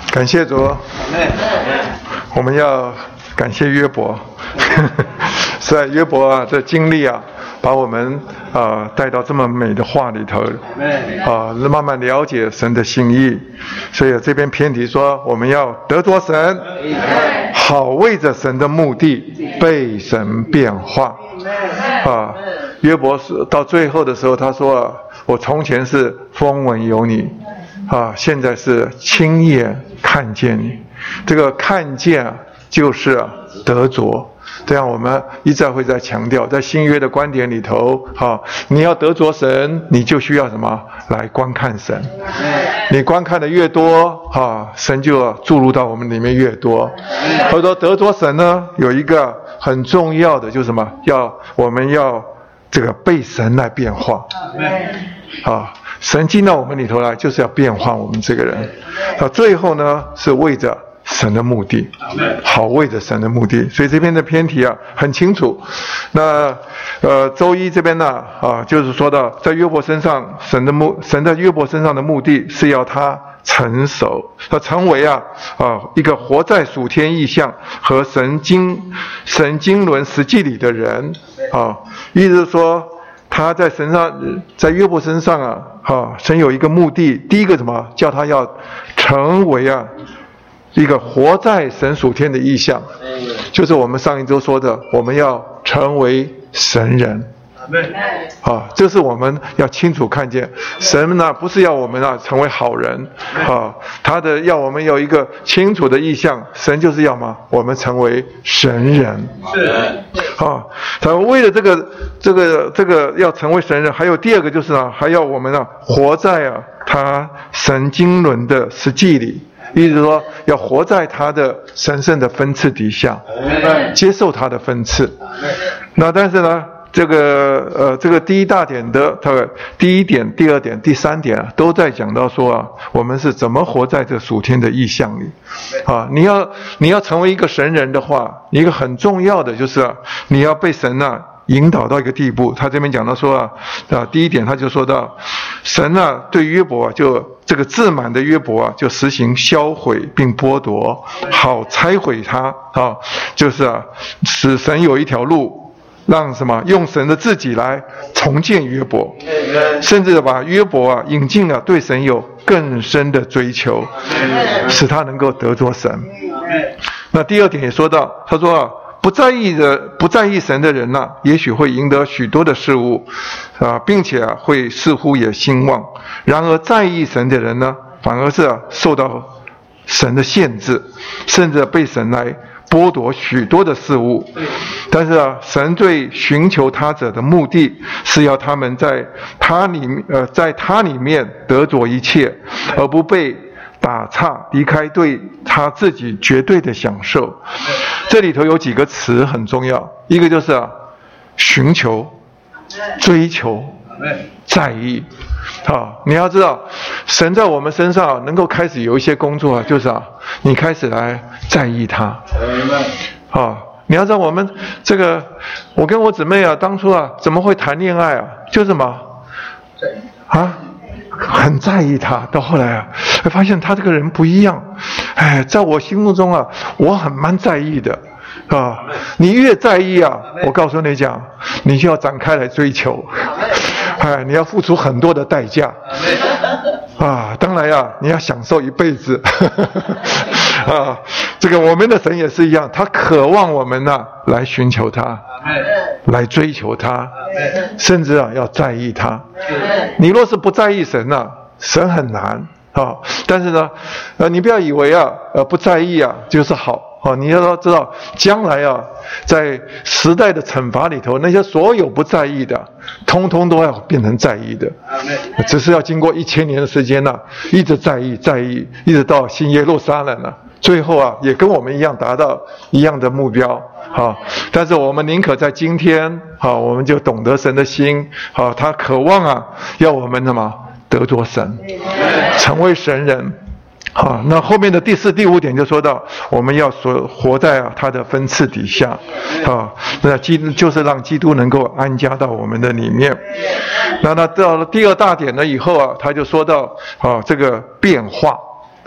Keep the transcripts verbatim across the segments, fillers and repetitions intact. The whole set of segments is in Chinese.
感谢主，我们要感谢约伯。是在约伯啊的经历啊，把我们啊、呃、带到这么美的话里头啊、呃，慢慢了解神的心意。所以这边偏题说，我们要得着神，好为着神的目的被神变化啊。约伯是到最后的时候，他说、啊：“我从前是风闻有你。”啊，现在是亲眼看见你，这个看见啊，就是啊得着。这样我们一再会在强调，在新约的观点里头，啊，你要得着神，你就需要什么？来观看神。你观看的越多，啊，神就要注入到我们里面越多。或者说得着神呢，有一个很重要的就是什么？要我们要这个被神来变化。啊。神进到我们里头来，就是要变化我们这个人。到最后呢，是为着神的目的，好为着神的目的。所以这边的偏题啊，很清楚。那呃，周一这边呢，啊，就是说到在约伯身上，神的目，神在约伯身上的目的是要他成熟，他成为啊啊一个活在属天意象和神经神经纶实际里的人啊，意思是说。他在神上，在约伯身上啊，哈，神有一个目的，第一个什么？叫他要成为啊一个活在神属天的意象，就是我们上一周说的，我们要成为神人。啊，这是我们要清楚看见，神呢不是要我们啊成为好人啊，他的要我们有一个清楚的意向，神就是要嘛我们成为神人。是啊，他为了这个这个这个要成为神人，还有第二个就是啊，还要我们啊活在啊他神经纶的实际里。意思是说，要活在他的神圣的分赐底下，接受他的分赐。那但是呢？这个呃，这个第一大点的，它第一点、第二点、第三点啊，都在讲到说啊，我们是怎么活在这属天的意象里啊。你要你要成为一个神人的话，一个很重要的就是啊，你要被神啊引导到一个地步。他这边讲到说啊，啊，第一点他就说到，神啊对约伯啊，就这个自满的约伯啊，就实行销毁并剥夺，好拆毁他啊，就是啊，使神有一条路。让什么用神的自己来重建约伯，甚至把约伯啊引进了对神有更深的追求，使他能够得着神。那第二点也说到，他说啊，不在意的不在意神的人呐、啊，也许会赢得许多的事物啊，并且啊会似乎也兴旺。然而在意神的人呢，反而是啊受到神的限制，甚至被神来剥夺许多的事物。但是啊，神对寻求他者的目的是要他们在他里呃在他里面得着一切，而不被打岔离开对他自己绝对的享受。这里头有几个词很重要，一个就是啊寻求、追求、在意啊。你要知道，神在我们身上能够开始有一些工作啊，就是啊，你开始来在意他啊。你要知道，我们这个，我跟我姊妹啊，当初啊，怎么会谈恋爱啊？就什么啊，很在意他。到后来啊，发现他这个人不一样。哎，在我心目中啊，我很蛮在意的啊。你越在意啊，我告诉你讲，你就要展开来追求。哎，你要付出很多的代价。啊，当然啊，你要享受一辈子。啊，这个我们的神也是一样，他渴望我们呢、啊、来寻求他，来追求他，甚至啊要在意他。你若是不在意神啊，神很难啊。但是呢，呃，你不要以为啊，呃，不在意啊就是好啊。你要知道，将来啊，在时代的惩罚里头，那些所有不在意的，通通都要变成在意的。只是要经过一千年的时间呢、啊，一直在意，在意，一直到新耶路撒冷了、啊。最后啊，也跟我们一样达到一样的目标啊！但是我们宁可在今天啊，我们就懂得神的心啊，他渴望啊，要我们什么得着神，成为神人啊。那后面的第四、第五点就说到，我们要所活在啊他的分赐底下啊，那基就是让基督能够安家到我们的里面。那那到了第二大点呢以后啊，他就说到啊这个变化。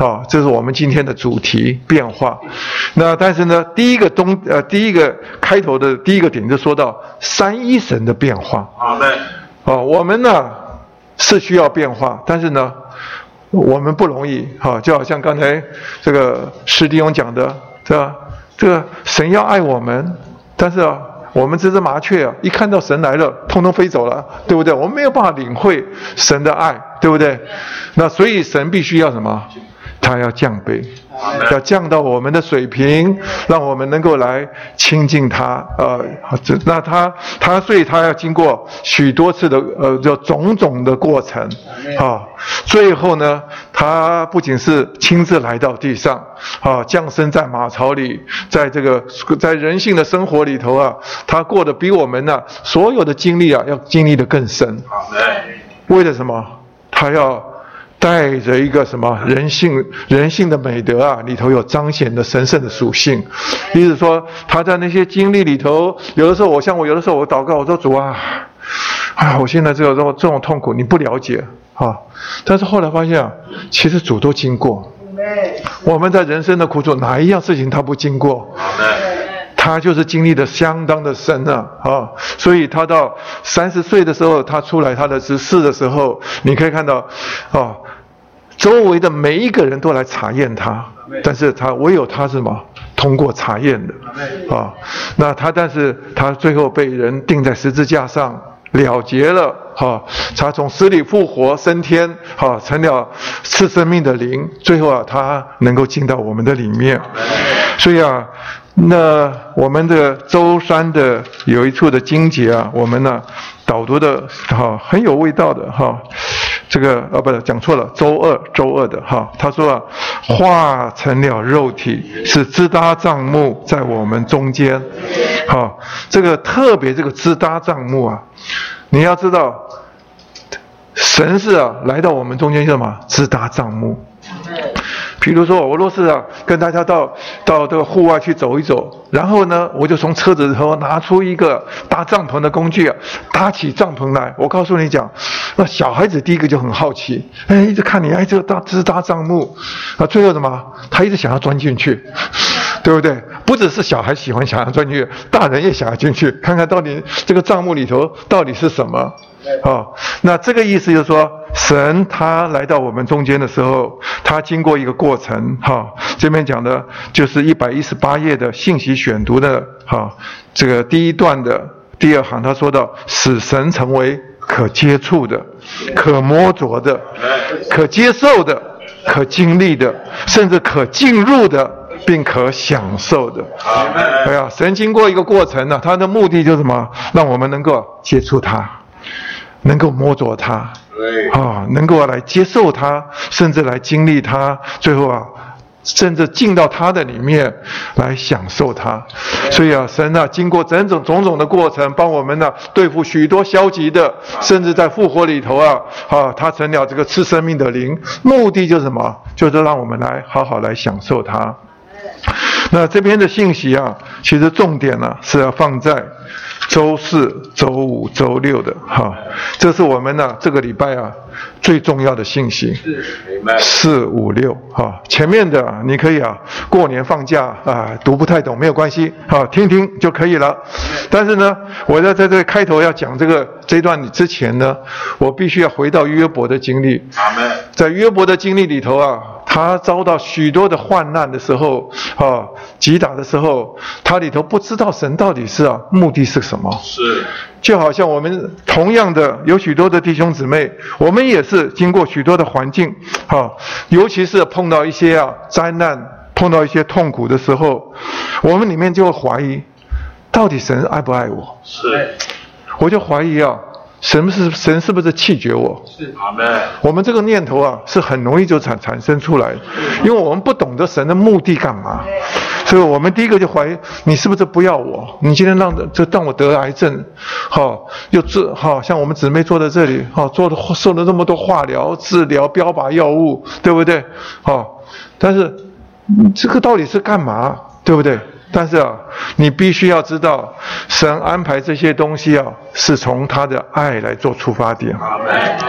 啊，这是我们今天的主题变化。那但是呢，第一个东呃第一个开头的第一个点就说到三一神的变化。 好的。 哦，我们呢是需要变化，但是呢我们不容易哈、哦，就好像刚才这个施弟兄讲的，对吧？这个神要爱我们，但是啊，我们这只麻雀啊，一看到神来了，通通飞走了，对不对？我们没有办法领会神的爱，对不对？那所以神必须要什么？他要降卑，要降到我们的水平，让我们能够来亲近他。呃，那他他所以他要经过许多次的呃叫种种的过程啊，最后呢，他不仅是亲自来到地上啊，降生在马槽里，在这个在人性的生活里头啊，他过得比我们呢、啊、所有的经历啊要经历得更深。为了什么？他要带着一个什么人性人性的美德啊，里头有彰显的神圣的属性。意思说他在那些经历里头，有的时候我像我有的时候我祷告，我说主啊，啊我现在这个这种这种痛苦你不了解啊，但是后来发现啊，其实主都经过。我们在人生的苦楚哪一样事情他不经过？他就是经历的相当的深啊啊，所以他到三十岁的时候，他出来他的执事的时候，你可以看到啊，周围的每一个人都来查验他，但是他唯有他是什么通过查验的啊。那他但是他最后被人钉在十字架上了结了哈，他从死里复活升天哈，成了赐生命的灵，最后啊他能够进到我们的里面。所以啊，那我们的周三的有一处的经节啊，我们呢导读的哈很有味道的哈。这个啊，不是讲错了，周二周二的哈，他说啊，化成了肉体，是支搭帐幕在我们中间。好，这个特别这个支搭帐幕啊，你要知道，神是啊来到我们中间是什么？支搭帐幕。比如说，我若是啊跟大家到到这个户外去走一走，然后呢，我就从车子里头拿出一个搭帐篷的工具啊，搭起帐篷来。我告诉你讲，那小孩子第一个就很好奇，哎，一直看你，哎，这个搭支搭帐幕，啊，最后什么？他一直想要钻进去，对不对？不只是小孩喜欢想要钻进去，大人也想要进去，看看到底这个帐幕里头到底是什么。哦，那这个意思就是说，神他来到我们中间的时候，他经过一个过程，哈、哦，这边讲的就是一百一十八页的信息选读的，哈、哦，这个第一段的第二行，他说到，使神成为可接触的、可摸着的、可接受的、可经历的，甚至可进入的，并可享受的。哎呀，神经过一个过程呢、啊，他的目的就是什么？让我们能够接触他。能够摸着它，啊，能够来接受它，甚至来经历它，最后啊，甚至进到它的里面来享受它。所以啊，神啊，经过种种种种的过程，帮我们呢、啊、对付许多消极的，甚至在复活里头啊，啊，它成了这个赐生命的灵，目的就是什么？就是让我们来好好来享受它。那这边的信息啊，其实重点呢、啊、是要放在周四、周五、周六的哈，这是我们呢、啊、这个礼拜啊最重要的信息。四、五、六哈，前面的、啊、你可以啊过年放假啊读不太懂没有关系啊，听听就可以了。但是呢，我在在这开头要讲这个这一段之前呢，我必须要回到约伯的经历。在约伯的经历里头啊，他遭到许多的患难的时候啊，击打的时候，他里头不知道神到底是啊目的是什么。 是， 就好像我们同样的有许多的弟兄姊妹，我们也是经过许多的环境啊，尤其是碰到一些啊灾难，碰到一些痛苦的时候，我们里面就会怀疑，到底神爱不爱我？ 是， 我就怀疑啊。神是神是不是弃绝我？ 是，阿们。 我们这个念头啊，是很容易就产产生出来，因为我们不懂得神的目的干嘛，所以我们第一个就怀疑你是不是不要我？你今天让这让我得癌症，好、哦、又治好、哦、像我们姊妹坐在这里，好、哦、做的受了这么多化疗、治疗、标靶药物，对不对？好、哦，但是这个到底是干嘛？对不对？但是啊，你必须要知道，神安排这些东西啊，是从他的爱来做出发点。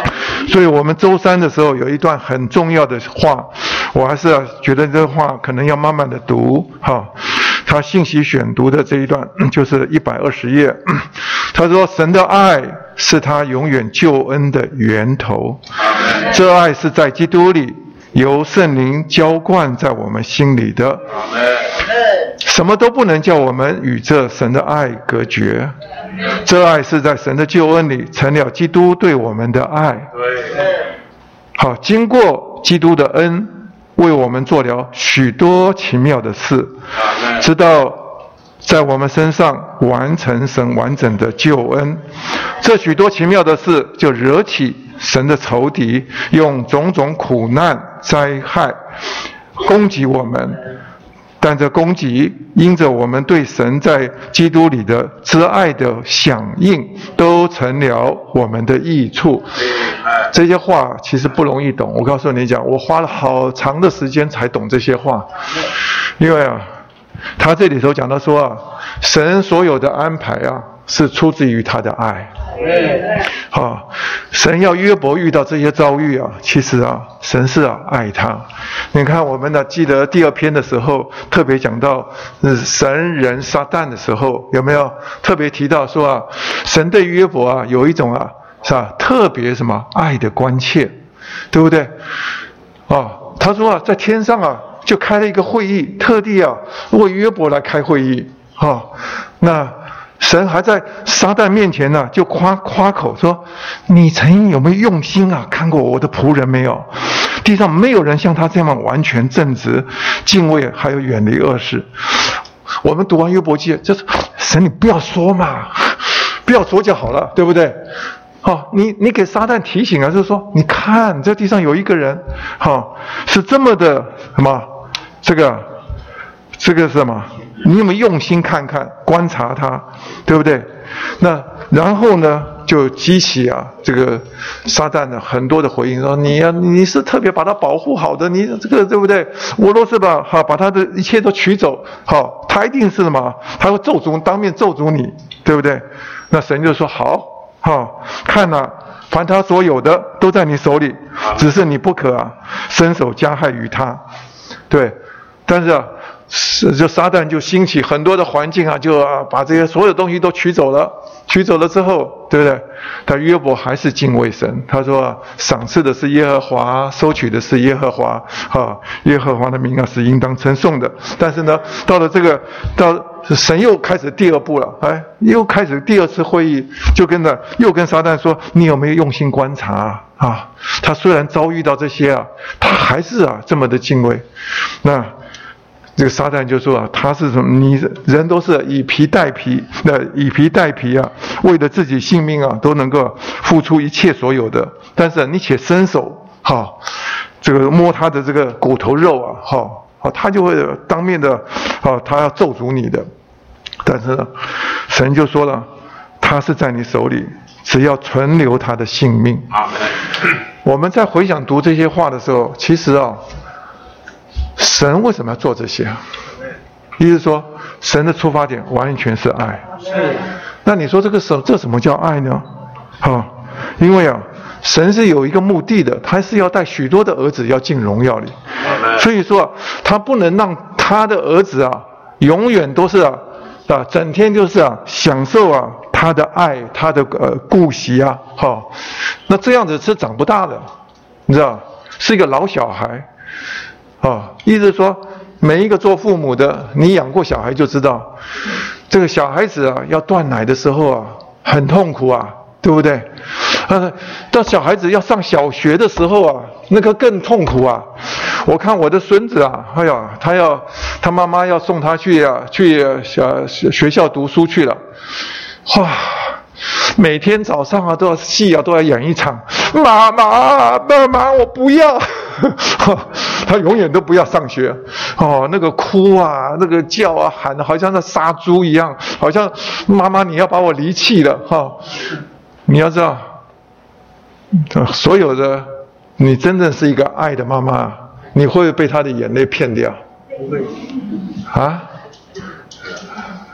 所以我们周三的时候有一段很重要的话，我还是要觉得这话可能要慢慢的读哈。他信息选读的这一段就是一百二十页，他说神的爱是他永远救恩的源头，这爱是在基督里由圣灵浇灌在我们心里的，什么都不能叫我们与这神的爱隔绝，这爱是在神的救恩里成了基督对我们的爱。好，经过基督的恩为我们做了许多奇妙的事，直到在我们身上完成神完整的救恩。这许多奇妙的事就惹起神的仇敌，用种种苦难灾害攻击我们，但这攻击因着我们对神在基督里的挚爱的响应，都成了我们的益处。这些话其实不容易懂，我告诉你讲，我花了好长的时间才懂这些话。因为啊，他这里头讲到说啊，神所有的安排啊，是出自于他的爱。好、啊，神要约伯遇到这些遭遇啊，其实啊，神是啊爱他。你看我们呢，记得第二篇的时候特别讲到神人撒旦的时候，有没有特别提到说啊，神对约伯啊有一种啊是吧特别什么爱的关切，对不对？啊，他说啊，在天上啊就开了一个会议，特地啊为约伯来开会议啊，那。神还在撒旦面前呢、啊，就夸夸口说：“你曾经有没有用心啊？看过我的仆人没有？地上没有人像他这样完全正直、敬畏，还有远离恶事。”我们读完约伯记，就是神，你不要说嘛，不要说就好了，对不对？好、哦，你你给撒旦提醒啊，就是说，你看这地上有一个人，好、哦、是这么的什么这个这个是什么？你有没有用心看看观察他，对不对？那然后呢就激起啊这个撒旦的很多的回应，说你啊你是特别把他保护好的，你这个对不对？我若是把好把他的一切都取走，好，他一定是什么？他会咒诅，当面咒诅你，对不对？那神就说好，好，看啊，凡他所有的都在你手里，只是你不可啊伸手加害于他，对，但是啊。就撒旦就兴起很多的环境啊，就啊把这些所有东西都取走了，取走了之后，对不对？但约伯还是敬畏神，他说、啊、赏赐的是耶和华，收取的是耶和华，啊，耶和华的名啊是应当称颂的。但是呢，到了这个到神又开始第二步了，哎，又开始第二次会议，就跟着又跟撒旦说，你有没有用心观察啊？啊，他虽然遭遇到这些啊，他还是啊这么的敬畏，那。这个撒旦就说啊，他是什么？你人都是以皮代皮，那以皮代皮啊，为了自己性命啊，都能够付出一切所有的。但是、啊、你且伸手，哈，这个摸他的这个骨头肉啊，哈，啊，他就会当面的，啊，他要咒诅你的。但是呢，神就说了，他是在你手里，只要存留他的性命。我们在回想读这些话的时候，其实啊。神为什么要做这些啊？意思说，神的出发点完全是爱。那你说这个什这什么叫爱呢？啊，因为啊，神是有一个目的的，他是要带许多的儿子要进荣耀里。所以说、啊，他不能让他的儿子啊，永远都是啊啊，整天就是啊享受啊他的爱，他的呃顾惜啊，哈、啊，那这样子是长不大的，你知道，是一个老小孩。啊，意思说，每一个做父母的，你养过小孩就知道，这个小孩子啊，要断奶的时候啊，很痛苦啊，对不对？呃，到小孩子要上小学的时候啊，那个更痛苦啊。我看我的孙子啊，哎呀，他要他妈妈要送他去啊，去呃学校读书去了，哇！每天早上啊都要戏啊都要演一场，妈妈妈妈我不要，他永远都不要上学哦，那个哭啊那个叫啊喊的好像在杀猪一样，好像妈妈你要把我离弃了哈、哦，你要知道，所有的你真正是一个爱的妈妈，你会被他的眼泪骗掉？不会啊？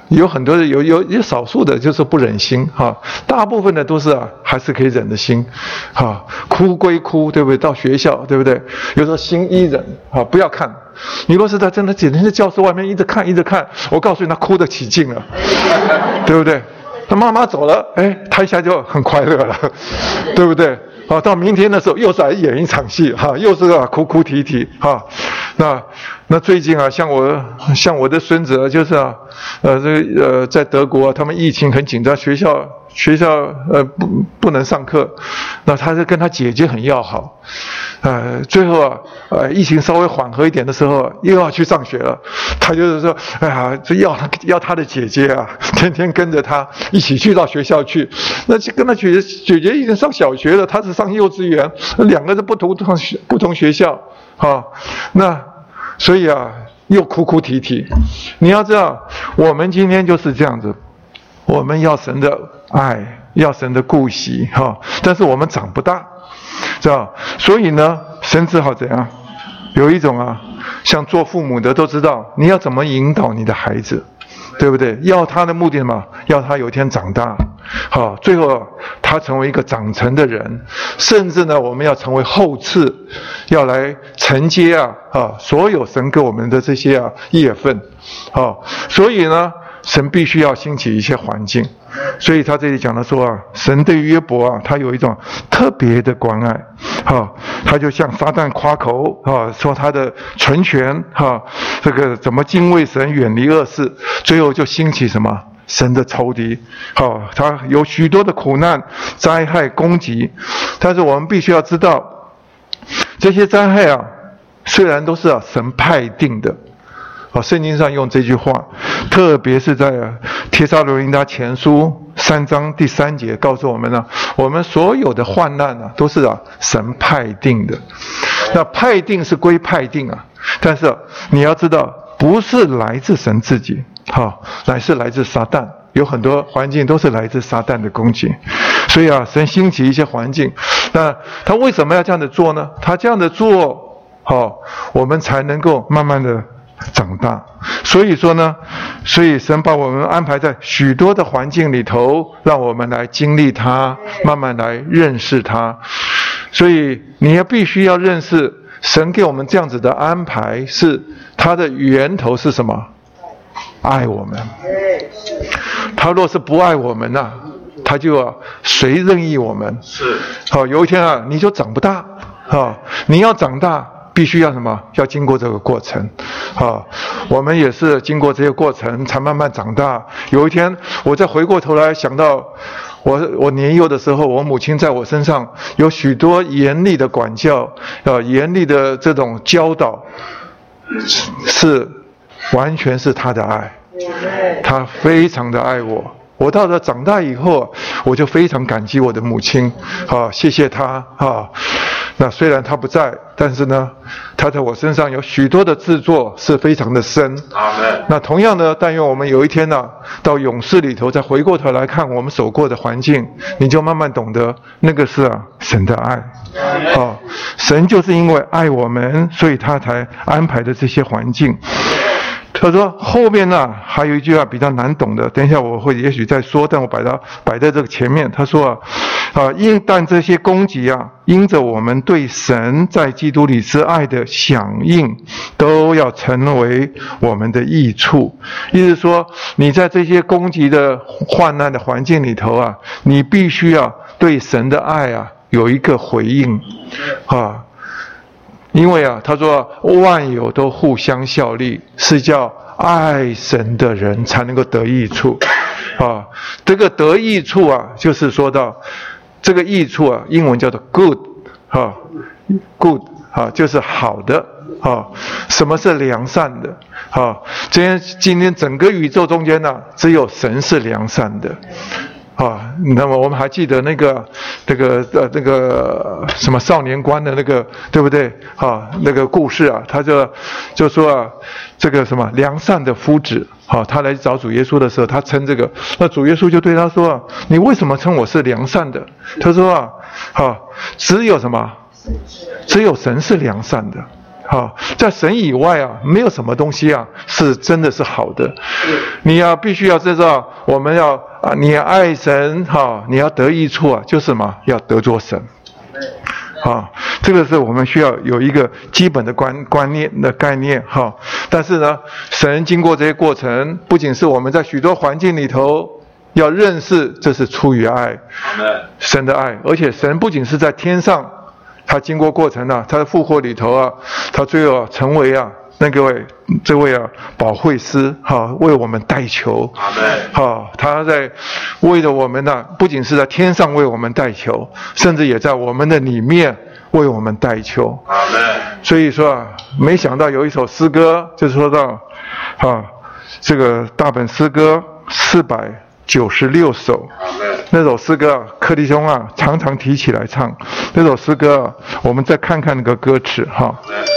有很多的有有有少数的就是不忍心哈，大部分的都是啊还是可以忍的心，哈，哭归哭，对不对？到学校，对不对？有时候心一忍，哈，不要看。你若是在真的整天在教室外面一直看一直看，我告诉你，他哭得起劲了，对不对？他妈妈走了，哎，他一下就很快乐了，对不对？啊，到明天的时候又是来演一场戏，哈，又是啊哭哭啼啼，哈。那那最近啊，像我像我的孙子啊，就是啊，呃，这个呃，在德国、啊，他们疫情很紧张，学校学校呃不不能上课，那他是跟他姐姐很要好，呃，最后啊，呃，疫情稍微缓和一点的时候，又要去上学了，他就是说，哎呀，这要他要他的姐姐啊，天天跟着他一起去到学校去，那就跟他姐姐姐姐已经上小学了，他是上幼稚园，两个是不同同学不同学校。啊，那所以啊，又哭哭啼啼。你要知道，我们今天就是这样子，我们要神的爱，要神的顾惜，哈、啊，但是我们长不大，知道？所以呢，神只好怎样？有一种啊，像做父母的都知道，你要怎么引导你的孩子，对不对？要他的目的嘛，要他有一天长大。好，最后他成为一个长成的人，甚至呢，我们要成为后嗣，要来承接啊啊所有神给我们的这些啊业分，啊，所以呢，神必须要兴起一些环境，所以他这里讲的说啊，神对约伯啊，他有一种特别的关爱，啊，他就向撒旦夸口啊，说他的纯全啊，这个怎么敬畏神，远离恶事，最后就兴起什么？神的仇敌，好，他有许多的苦难、灾害、攻击，但是我们必须要知道，这些灾害啊，虽然都是啊神派定的，啊，圣经上用这句话，特别是在啊帖撒罗尼迦前书三章第三节告诉我们呢、啊，我们所有的患难啊，都是啊神派定的。那派定是归派定啊，但是、啊、你要知道，不是来自神自己。好，乃是来自撒旦，有很多环境都是来自撒旦的攻击，所以啊，神兴起一些环境，那他为什么要这样的做呢？他这样的做，好，我们才能够慢慢的长大。所以说呢，所以神把我们安排在许多的环境里头，让我们来经历它，慢慢来认识它。所以你要必须要认识，神给我们这样子的安排，是它的源头是什么？爱我们，他若是不爱我们呐、啊，他就啊随任意我们。是，好，有一天啊，你就长不大，啊，你要长大，必须要什么？要经过这个过程，啊，我们也是经过这些过程，才慢慢长大。有一天，我再回过头来想到，我我年幼的时候，我母亲在我身上有许多严厉的管教，啊，严厉的这种教导，是。完全是他的爱，他非常的爱我。我到了长大以后，我就非常感激我的母亲，啊，谢谢她啊。那虽然她不在，但是呢，她在我身上有许多的制作是非常的深。那同样呢，但愿我们有一天呢、啊，到永世里头再回过头来看我们走过的环境，你就慢慢懂得那个是啊神的爱。啊，神就是因为爱我们，所以他才安排的这些环境。他说后面呢、啊、还有一句话比较难懂的，等一下我会也许再说，但我把它摆在这个前面。他说啊，啊因但这些攻击啊，因着我们对神在基督里之爱的响应，都要成为我们的益处。意思说，你在这些攻击的患难的环境里头啊，你必须要对神的爱啊有一个回应啊。因为啊，他说万有都互相效力，是叫爱神的人才能够得益处，啊，这个得益处啊，就是说到这个益处啊，英文叫做 good， 啊 ，good 啊，就是好的啊。什么是良善的？啊，今天今天整个宇宙中间呢、啊，只有神是良善的。啊，那么我们还记得那个那个呃那个什么少年官的那个对不对？啊，那个故事啊，他就就说啊，这个什么良善的夫子，啊，他来找主耶稣的时候，他称这个，那主耶稣就对他说啊，你为什么称我是良善的？他说啊，啊，只有什么？只有神是良善的。 哈，在神以外啊，没有什么东西啊是真的是好的。你要必须要知道，我们要啊，你要爱神哈，你要得益处啊，就是什么？要得着神。啊，这个是我们需要有一个基本的观观念的概念哈。但是呢，神经过这些过程，不仅是我们在许多环境里头要认识，这是出于爱，神的爱，而且神不仅是在天上，他经过过程啊，他的复活里头啊，他最后啊成为啊那个位这位啊保惠师哈，为我们代求，哈，他在为了我们呢、啊，不仅是在天上为我们代求，甚至也在我们的里面为我们代求。所以说啊，没想到有一首诗歌，就说到啊，这个大本诗歌四百九十六首，那首诗歌啊，柯弟兄啊常常提起来唱。那首诗歌啊，我们再看看那个歌词哈。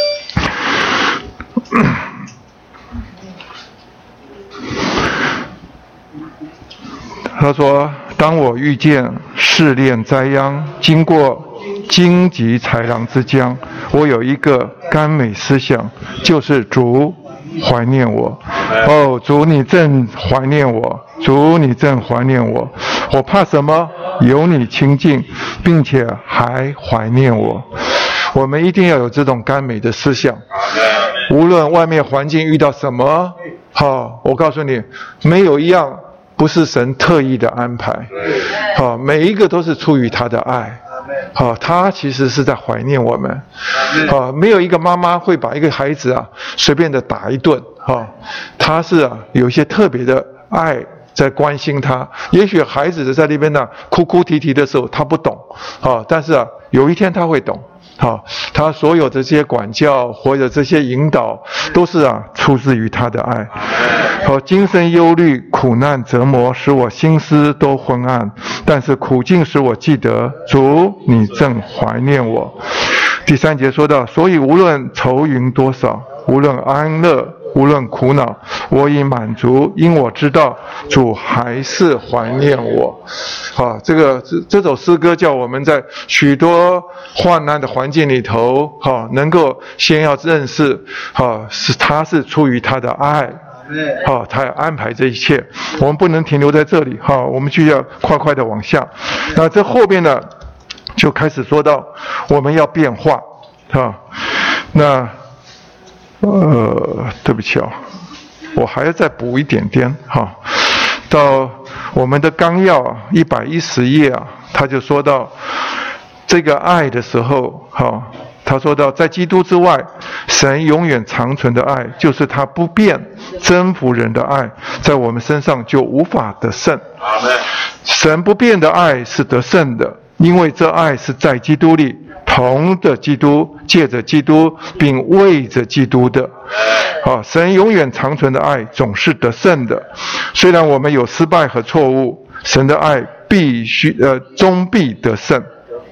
他说：当我遇见试炼灾殃，经过荆棘豺狼之江，我有一个甘美思想，就是主怀念我。哦，主你正怀念我，主你正怀念我。我怕什么？有你亲近，并且还怀念我。我们一定要有这种甘美的思想。无论外面环境遇到什么，好，我告诉你，没有一样不是神特意的安排，好，每一个都是出于他的爱，好，他其实是在怀念我们，好，没有一个妈妈会把一个孩子啊随便的打一顿，好，他是啊有一些特别的爱在关心他。也许孩子在那边呢、啊、哭哭啼啼的时候他不懂，好，但是啊有一天他会懂。好，他所有的这些管教或者这些引导，都是啊出自于他的爱。好，今生忧虑、苦难、折磨，使我心思都昏暗，但是苦境使我记得主，你正怀念我。第三节说到，所以无论愁云多少，无论安乐，无论苦恼，我已满足，因我知道主还是怀念我。啊，这个这这首诗歌叫我们在许多患难的环境里头，哈、啊，能够先要认识，哈、啊，是他是出于他的爱，好、啊，他要安排这一切，我们不能停留在这里，哈、啊，我们就要快快的往下。那这后边呢，就开始说到我们要变化，啊，那呃，对不起啊，我还要再补一点点，哈、啊，到。我们的纲要啊，一百一十页啊，他就说到这个爱的时候，哈、哦，他说到在基督之外，神永远长存的爱，就是他不变征服人的爱，在我们身上就无法得胜。神不变的爱是得胜的，因为这爱是在基督里，同着基督，借着基督，并为着基督的。啊，神永远长存的爱总是得胜的。虽然我们有失败和错误，神的爱必须呃终必得胜。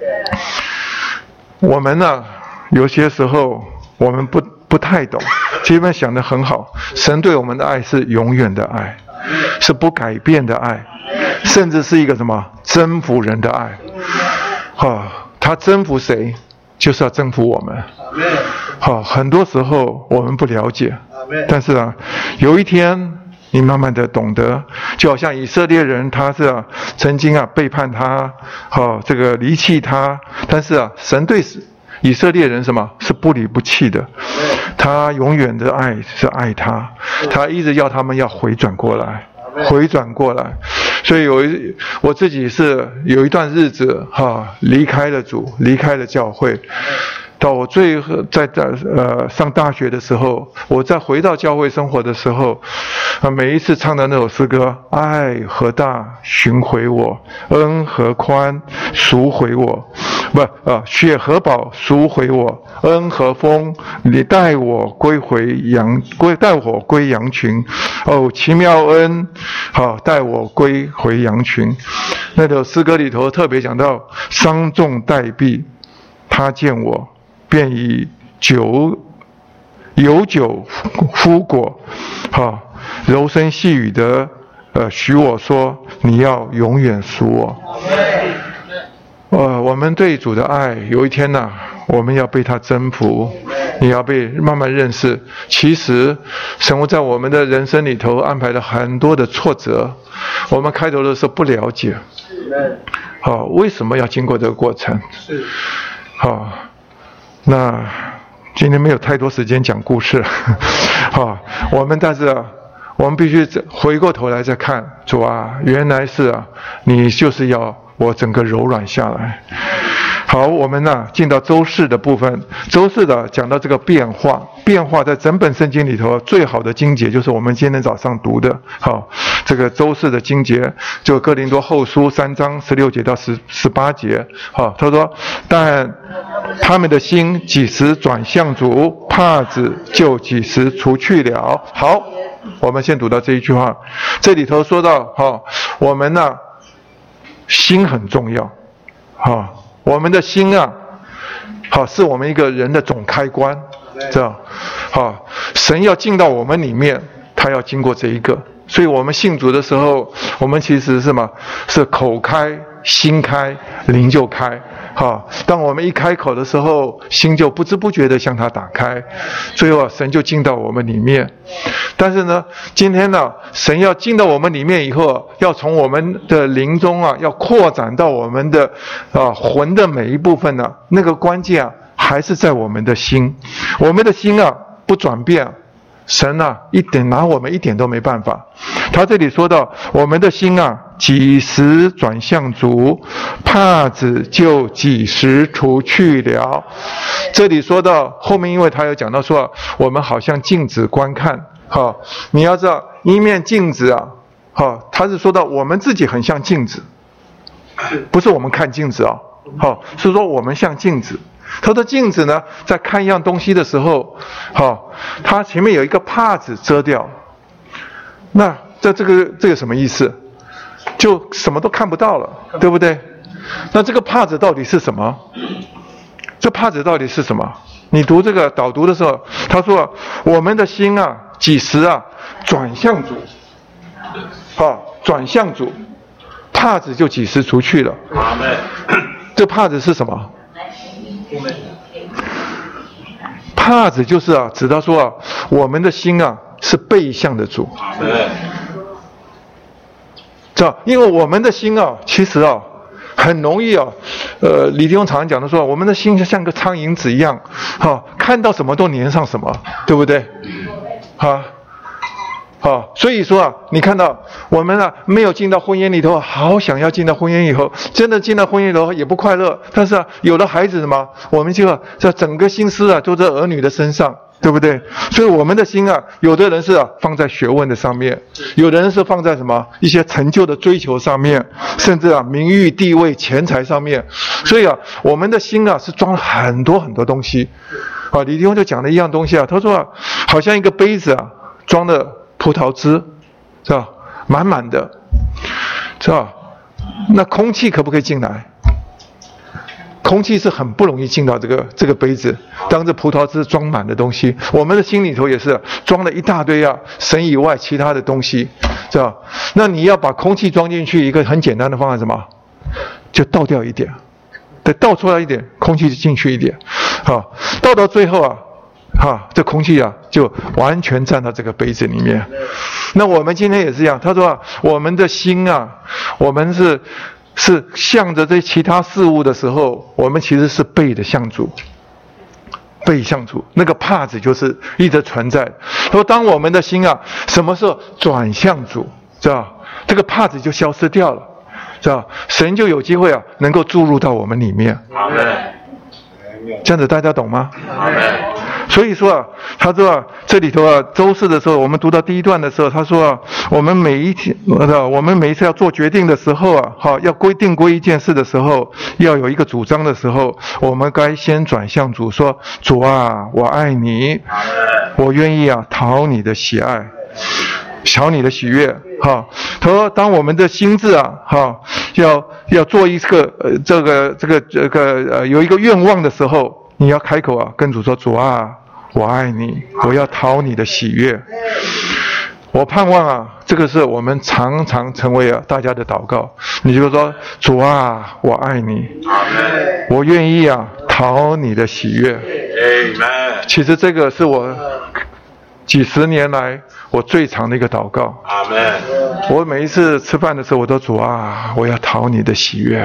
我们呢，有些时候我们不不太懂，基本想得很好，神对我们的爱是永远的爱，是不改变的爱，甚至是一个什么征服人的爱。啊，他征服谁，就是要征服我们。好，很多时候我们不了解，但是啊，有一天你慢慢的懂得，就好像以色列人，他是啊曾经啊背叛他，好、哦、这个离弃他，但是啊神对以色列人什么是不离不弃的，他永远的爱是爱他，他一直要他们要回转过来，回转过来。所以有一我自己是有一段日子哈、哦、离开了主，离开了教会。到我最在在呃上大学的时候，我再回到教会生活的时候，啊每一次唱的那首诗歌，爱何大寻回我，恩何宽赎回我，不啊血何宝赎回我，恩何丰你带我归回羊归带我归羊群，哦奇妙恩好、啊、带我归回羊群。那首诗歌里头特别讲到伤重待毙，他见我便以酒有酒敷果，哈，柔声细语的呃许我说，你要永远属我。呃，我们对主的爱，有一天呢、啊，我们要被他征服， 你要被慢慢认识，其实神在我们的人生里头安排了很多的挫折，我们开头的时候不了解，好，为什么要经过这个过程？好，那今天没有太多时间讲故事，好，我们但是啊，我们必须回过头来再看，主啊，原来是啊，你就是要我整个柔软下来。好，我们呢、啊、进到周四的部分。周四的讲到这个变化，变化在整本圣经里头最好的经节就是我们今天早上读的。好，这个周四的经节就哥林多后书三章十六节到十十八节。好，他说，但他们的心几时转向主，帕子就几时除去了。好，我们先读到这一句话。这里头说到，好，我们呢、啊、心很重要。好。我们的心啊，好，是我们一个人的总开关，这样，好，神要进到我们里面，他要经过这一个，所以我们信主的时候，我们其实是什么？是口开、心开、灵就开，好，当我们一开口的时候，心就不知不觉地向他打开，最后啊，神就进到我们里面。但是呢，今天呢，神要进到我们里面以后，要从我们的灵中啊，要扩展到我们的啊魂的每一部分呢、啊，那个关键啊，还是在我们的心。我们的心啊不转变，神啊一点拿我们一点都没办法。他这里说到，我们的心啊，几时转向主，帕子就几时除去了。这里说到后面，因为他有讲到说，我们好像镜子观看。好，你要知道，一面镜子啊，好，他是说到我们自己很像镜子，不是我们看镜子啊，好，是说我们像镜子。他说镜子呢，在看一样东西的时候，好，它前面有一个帕子遮掉，那这这个这个什么意思？就什么都看不到了，对不对？那这个帕子到底是什么？这帕子到底是什么？你读这个导读的时候，他说我们的心啊，几时啊转向主，好，转向主，帕子就几时除去了。阿们。这帕子是什么？帕子就是啊，指到说啊，我们的心啊是背向的主。知道，因为我们的心啊，其实啊。很容易啊，呃，李弟兄常常讲的说，我们的心就像个苍蝇子一样，哈、啊，看到什么都粘上什么，对不对？啊，好、啊，所以说啊，你看到我们啊没有进到婚姻里头，好想要进到婚姻以后，真的进到婚姻里头也不快乐。但是啊，有了孩子嘛，我们就要这整个心思啊都在儿女的身上。对不对？所以我们的心啊，有的人是啊放在学问的上面，有的人是放在什么一些成就的追求上面，甚至啊名誉、地位、钱财上面。所以啊，我们的心啊是装了很多很多东西。啊，李弟兄就讲了一样东西啊，他说啊，好像一个杯子啊装的葡萄汁，是吧？满满的，是吧？那空气可不可以进来？空气是很不容易进到这个这个杯子，当这葡萄汁装满的东西，我们的心里头也是装了一大堆啊，神以外其他的东西，是吧？那你要把空气装进去，一个很简单的方案，什么？就倒掉一点，对，倒出来一点，空气就进去一点，好，倒到最后啊，哈，这空气啊就完全占到这个杯子里面。那我们今天也是一样，他说啊，我们的心啊，我们是。是向着这其他事物的时候，我们其实是背的向主，背向主，那个帕子就是一直存在。说当我们的心啊，什么时候转向主，知道这个帕子就消失掉了，知道神就有机会啊，能够注入到我们里面。这样子大家懂吗？所以说啊，他说啊，这里头啊，周四的时候，我们读到第一段的时候，他说啊，我们每一天，我们每一次要做决定的时候啊，好，要规定规一件事的时候，要有一个主张的时候，我们该先转向主，说：主啊，我爱你，我愿意啊，讨你的喜爱，讨你的喜悦。哈，他说，当我们的心智啊，哈，要要做一个呃，这个这个这个呃，有一个愿望的时候，你要开口啊，跟主说：主啊。我爱你，我要讨你的喜悦。我盼望啊，这个是我们常常成为啊大家的祷告。你就说：主啊，我爱你，我愿意啊讨你的喜悦。其实这个是我几十年来我最长的一个祷告。阿们。我每一次吃饭的时候，我都主啊，我要讨你的喜悦。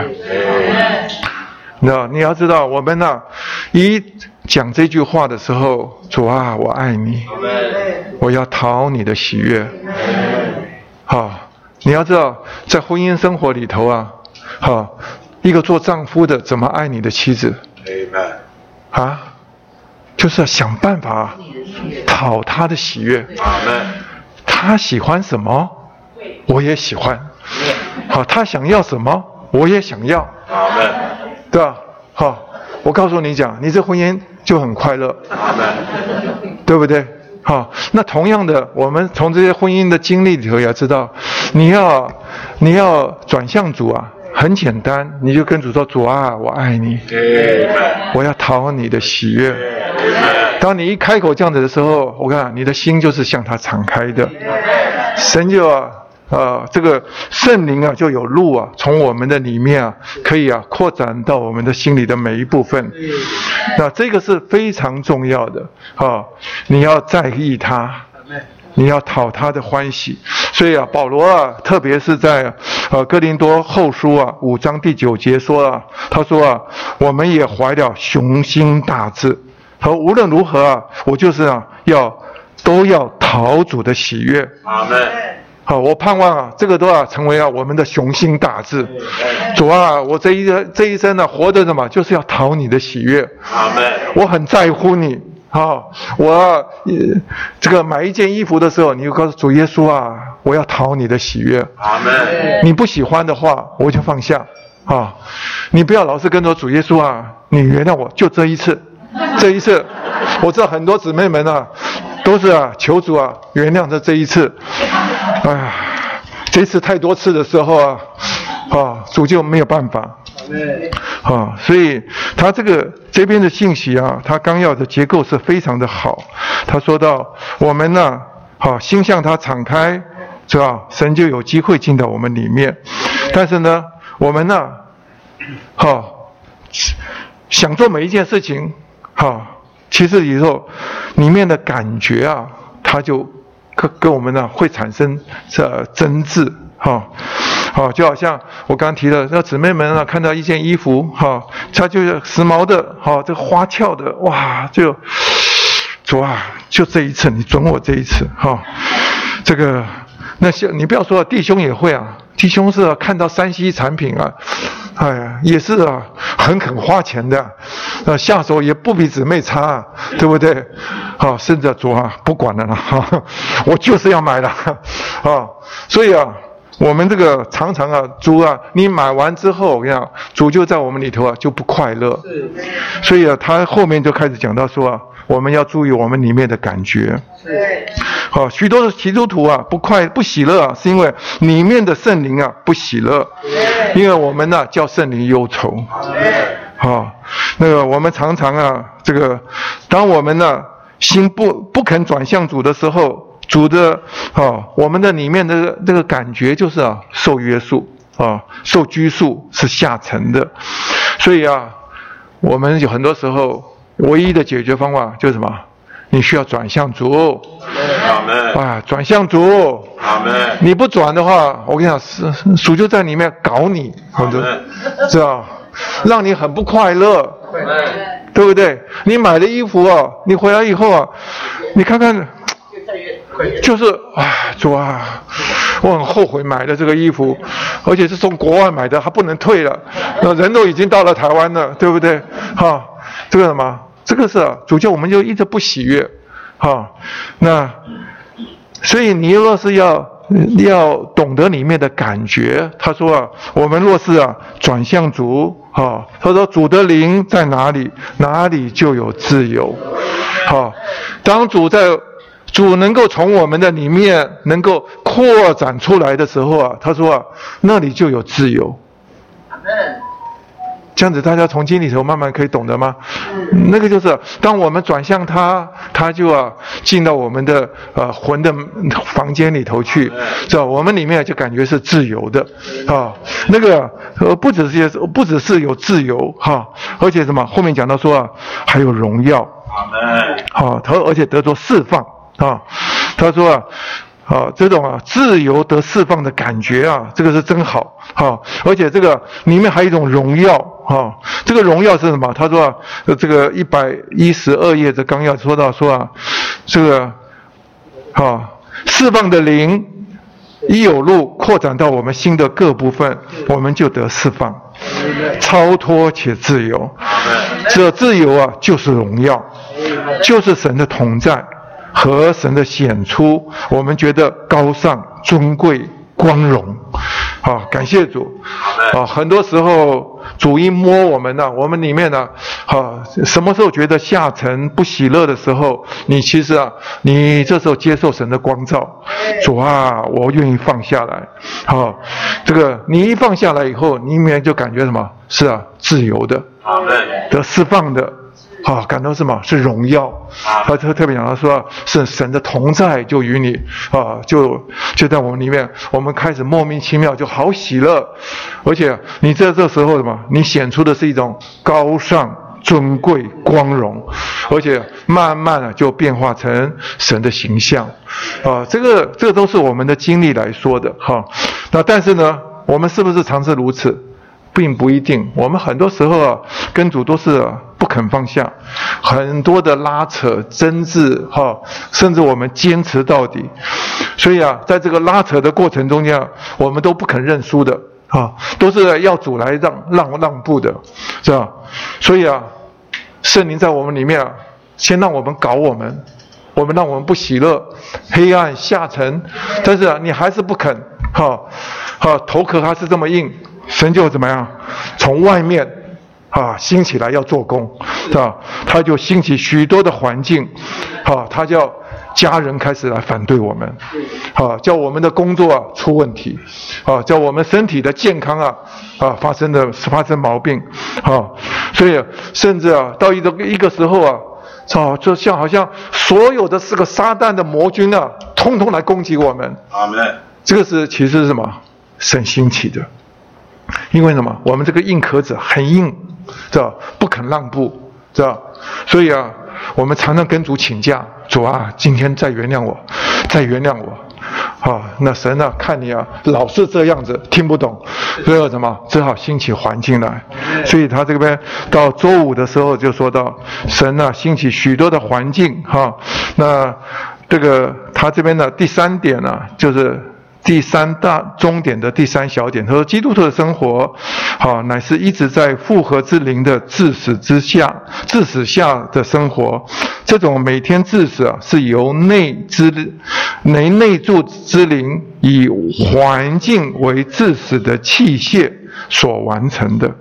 那你要知道，我们呢、啊，一讲这句话的时候，主啊，我爱你，我要讨你的喜悦。好，你要知道，在婚姻生活里头啊，好，一个做丈夫的怎么爱你的妻子？啊，就是要想办法讨她的喜悦。她喜欢什么，我也喜欢。好，她想要什么，我也想要。对吧？好，我告诉你讲，你这婚姻就很快乐，对不对？好，那同样的，我们从这些婚姻的经历里头也知道，你要你要转向主啊，很简单，你就跟主说：主啊，我爱你，我要讨你的喜悦。当你一开口这样子的时候，我看你的心就是向他敞开的，神就啊。呃，这个圣灵啊，就有路啊，从我们的里面啊，可以啊扩展到我们的心里的每一部分。那这个是非常重要的啊！你要在意他，你要讨他的欢喜。所以啊，保罗啊，特别是在呃哥林多后书啊五章第九节说啊，他说啊，我们也怀了雄心大志，和无论如何啊，我就是啊要都要讨主的喜悦。阿们。好，我盼望啊，这个都要成为啊我们的雄心大志。主啊，我这一这一生呢、啊，活着什么，就是要讨你的喜悦。阿们。我很在乎你。好，我、呃、这个买一件衣服的时候，你就告诉主耶稣啊，我要讨你的喜悦。阿们。你不喜欢的话，我就放下。啊，你不要老是跟着主耶稣啊，你原谅我，就这一次，这一次，我知道很多姊妹们啊，都是啊求主啊原谅这这一次。哎呀，这次太多次的时候啊，啊，主就没有办法，啊，所以他这个这边的信息啊，他纲要的结构是非常的好。他说到我们呢，好、啊、心向他敞开，是吧？神就有机会进到我们里面。但是呢，我们呢，好、啊、想做每一件事情，好、啊，其实以后里面的感觉啊，他就。跟跟我们呢会产生这争执，哈，好，就好像我刚刚提的，那姊妹们啊看到一件衣服，哈，它就是时髦的，哈，这个花俏的，哇，就主啊，就这一次，你准我这一次，哈，这个那些你不要说弟兄也会啊，弟兄是、啊、看到三 C 产品啊，哎呀，也是啊，很肯花钱的，呃，下手也不比姊妹差、啊，对不对？啊，甚至主啊，不管了啦，哈，我就是要买了，啊，所以啊，我们这个常常啊，主啊，你买完之后，我跟你讲，主就在我们里头啊，就不快乐，所以啊，他后面就开始讲到说啊，我们要注意我们里面的感觉，好、啊，许多的基督徒啊，不快不喜乐啊，是因为里面的圣灵啊不喜乐，因为我们呢、啊、叫圣灵忧愁，好、啊，那个我们常常啊，这个当我们呢。心不不肯转向主的时候，主的啊，我们的里面的这个感觉就是啊，受约束啊，受拘束是下沉的，所以啊，我们有很多时候唯一的解决方法就是什么？你需要转向主，啊，转向主，你不转的话，我跟你讲，主就在里面搞你，知道，让你很不快乐。对不对？你买的衣服啊，你回来以后啊，你看看，就是啊，主啊，我很后悔买的这个衣服，而且是从国外买的，还不能退了，那人都已经到了台湾了，对不对？哈，这个什么？这个是啊，主教我们就一直不喜悦，哈，那所以你若是要。要懂得里面的感觉，他说啊，我们若是啊转向主，啊，他说主的灵在哪里，哪里就有自由，好，当主在主能够从我们的里面能够扩展出来的时候啊，他说啊，那里就有自由。 这样子大家从经里头慢慢可以懂得吗？那个就是当我们转向他，他就啊进到我们的呃魂的房间里头去，是吧？我们里面就感觉是自由的啊。那个呃不只是不只是有自由哈，而且什么后面讲到说啊还有荣耀，好，他而且得着释放啊。他说啊。啊，这种啊自由得释放的感觉啊，这个是真好啊！而且这个里面还有一种荣耀啊，这个荣耀是什么？他说啊，这个一百一十二页的纲要说到说啊，这个啊释放的灵一有路扩展到我们心的各部分，我们就得释放，超脱且自由。这自由啊，就是荣耀，就是神的同在。和神的显出，我们觉得高尚、尊贵、光荣，啊，感谢主，啊，很多时候主一摸我们呢、啊，我们里面呢、啊，啊，什么时候觉得下沉不喜乐的时候，你其实啊，你这时候接受神的光照，主啊，我愿意放下来，啊，这个你一放下来以后，你里面就感觉什么？是啊，自由的，得释放的。啊，感到什么？是荣耀。他特特别讲到说，是神的同在就与你啊，就就在我们里面，我们开始莫名其妙就好喜乐，而且你在这时候什么？你显出的是一种高尚、尊贵、光荣，而且慢慢的就变化成神的形象。啊，这个这个都是我们的经历来说的哈。那但是呢，我们是不是常是如此？并不一定，我们很多时候啊，跟主都是、啊、不肯放下，很多的拉扯、争执，哈，甚至我们坚持到底。所以啊，在这个拉扯的过程中间啊，我们都不肯认输的，啊，都是要主来让让让步的，是吧？所以啊，圣灵在我们里面啊，先让我们搞我们，我们让我们不喜乐，黑暗下沉，但是啊，你还是不肯，哈，哈，头壳还是这么硬。神就怎么样？从外面啊兴起来要做工，是吧？他就兴起许多的环境，啊，他叫家人开始来反对我们，啊，叫我们的工作啊出问题，啊，叫我们身体的健康啊啊发生的发生毛病，啊，所以甚至啊到一个一个时候啊，啊，就像好像所有的是个撒旦的魔军啊，通通来攻击我们。阿们。这个是其实是什么？神兴起的。因为什么？我们这个硬壳子很硬，知道不肯让步，知道？所以啊，我们常常跟主请假，主啊，今天再原谅我，再原谅我，啊，那神啊，看你啊，老是这样子，听不懂，所以什么？只好兴起环境来。所以他这边到周五的时候就说到，神啊，兴起许多的环境，哈、啊，那这个他这边的第三点呢、啊，就是。第三大终点的第三小点，他说基督徒的生活，好、啊，乃是一直在复合之灵的致死之下，致死下的生活。这种每天致死啊，是由内之内内住之灵以环境为致死的器械所完成的。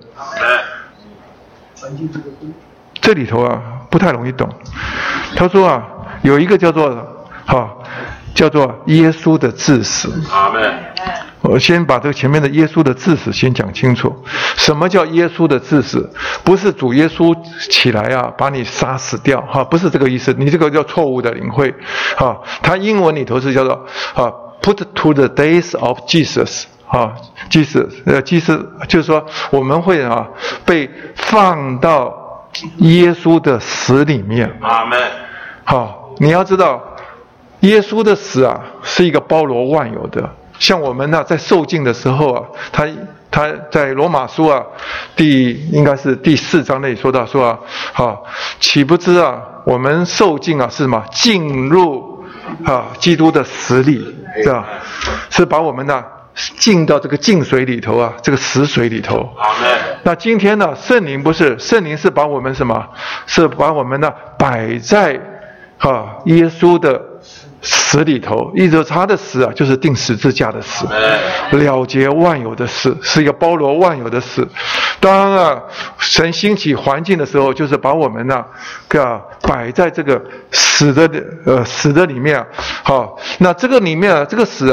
这里头啊不太容易懂。他说啊，有一个叫做哈。啊叫做耶稣的致死。阿们。我先把这个前面的耶稣的致死先讲清楚。什么叫耶稣的致死？不是主耶稣起来啊，把你杀死掉哈，不是这个意思。你这个叫错误的领会哈。它英文里头是叫做啊 ，put to the days of Jesus 啊 ，Jesus 呃 ，Jesus 就是说我们会啊被放到耶稣的死里面。阿们。好，你要知道。耶稣的死啊，是一个包罗万有的。像我们呢、啊，在受尽的时候啊，他他在罗马书啊，第应该是第四章那里说到说啊，啊，岂不知啊，我们受尽啊是什么？进入啊基督的死里，是吧？是把我们呢、啊、进到这个进水里头啊，这个死水里头。那今天呢，圣灵不是，圣灵是把我们什么？是把我们呢摆在啊耶稣的。死里头，意思他的死啊，就是定十字架的死，了结万有的死，是一个包罗万有的死。当啊，神兴起环境的时候，就是把我们呢、啊，啊摆在这个死的呃死的里面啊。好，那这个里面啊，这个死啊，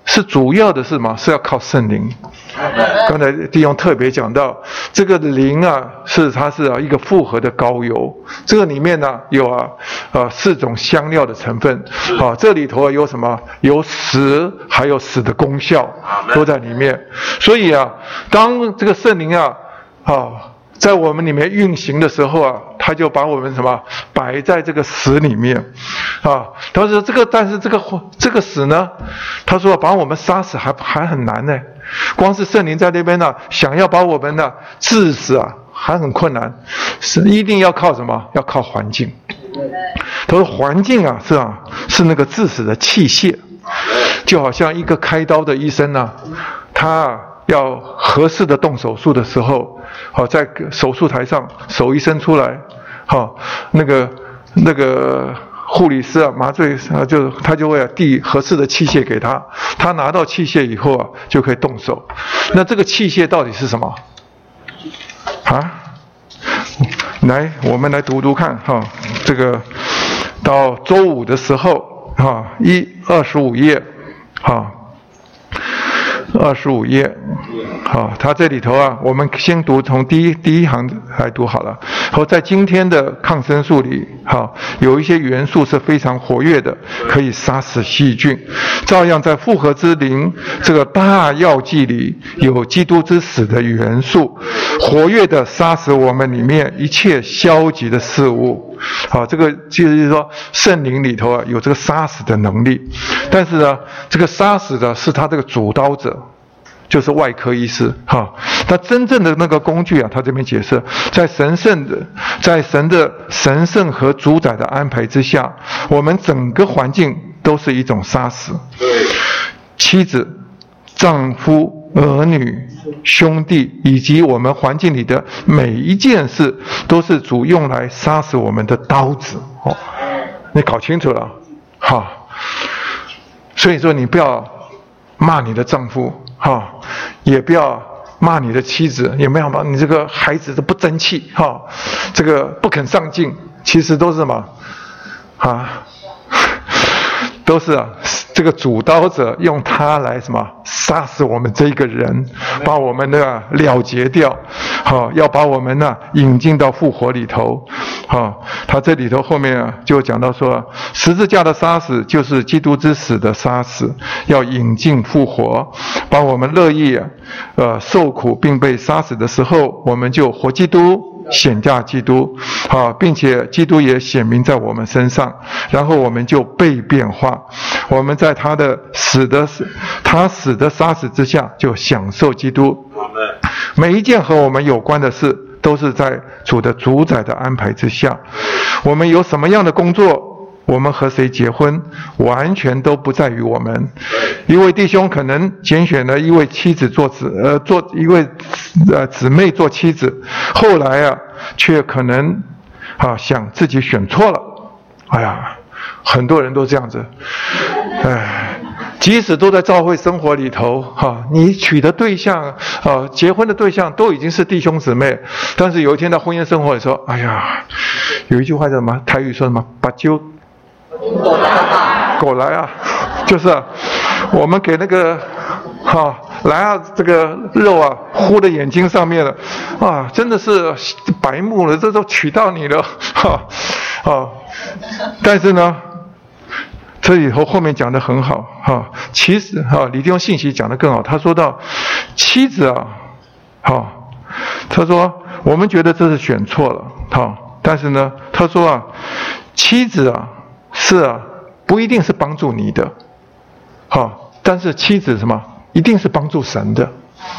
是主要的是什么？是要靠圣灵。刚才弟兄特别讲到，这个灵啊，是它是啊一个复合的膏油，这个里面呢有啊呃四种香料的成分啊，这里头有什么？有死，还有死的功效都在里面。所以啊，当这个圣灵啊啊在我们里面运行的时候啊，他就把我们什么摆在这个死里面啊。他说这个，但是这个这个死呢，他说把我们杀死还还很难呢。光是圣灵在那边呢，想要把我们呢治死啊，还很困难，是一定要靠什么？要靠环境。他说环境啊，是啊，是那个治死的器械，就好像一个开刀的医生啊，他啊要合适的动手术的时候，好在手术台上手一伸出来，好那个那个。护理师啊，麻醉啊，就他就会啊递合适的器械给他，他拿到器械以后啊，就可以动手。那这个器械到底是什么？啊？来，我们来读读看哈，这个到周五的时候哈，一二十五页，哈。二十五页，好，它这里头啊，我们先读从第一第一行来读好了。好，在今天的抗生素里，好，有一些元素是非常活跃的，可以杀死细菌。照样在复合之灵这个大药剂里，有基督之死的元素，活跃的杀死我们里面一切消极的事物。好，这个就是说圣灵里头啊有这个杀死的能力，但是呢，这个杀死的是他这个主刀者。就是外科医师哈，他真正的那个工具啊，他这边解释，在神圣的，在神的神圣和主宰的安排之下，我们整个环境都是一种杀死。妻子、丈夫、儿女、兄弟，以及我们环境里的每一件事，都是主用来杀死我们的刀子。哦，你搞清楚了，哈。所以说，你不要骂你的丈夫。哈、哦，也不要骂你的妻子，也不要骂你这个孩子的不争气，哈、哦，这个不肯上进，其实都是什么啊？都是啊，这个主刀者用他来什么杀死我们这一个人，把我们呢了结掉，好、哦，要把我们呢引进到复活里头。好、哦，他这里头后面啊就讲到说，十字架的杀死就是基督之死的杀死，要引进复活，把我们乐意啊，呃受苦并被杀死的时候，我们就活基督，显驾基督，啊，并且基督也显明在我们身上，然后我们就被变化，我们在他的死的他死的杀死之下，就享受基督。每一件和我们有关的事，都是在主的主宰的安排之下。我们有什么样的工作，我们和谁结婚，完全都不在于我们。一位弟兄可能拣选了一位妻子做子，呃，做一位呃姊妹做妻子，后来啊，却可能啊想自己选错了。哎呀，很多人都这样子，哎。即使都在教会生活里头，哈、啊，你娶的对象，啊，结婚的对象都已经是弟兄姊妹，但是有一天到婚姻生活的时候，哎呀，有一句话叫什么？台语说什么？把酒狗来啊，狗来啊，就是、啊、我们给那个，哈、啊，来啊，这个肉啊，糊在眼睛上面了，啊，真的是白目了，这都娶到你了，哈、啊，啊，但是呢。这里头后面讲得很好哈，其实哈，李弟兄信息讲得更好。他说到妻子啊，哈，他说我们觉得这是选错了哈，但是呢，他说啊，妻子啊是啊，不一定是帮助你的，哈，但是妻子什么，一定是帮助神的，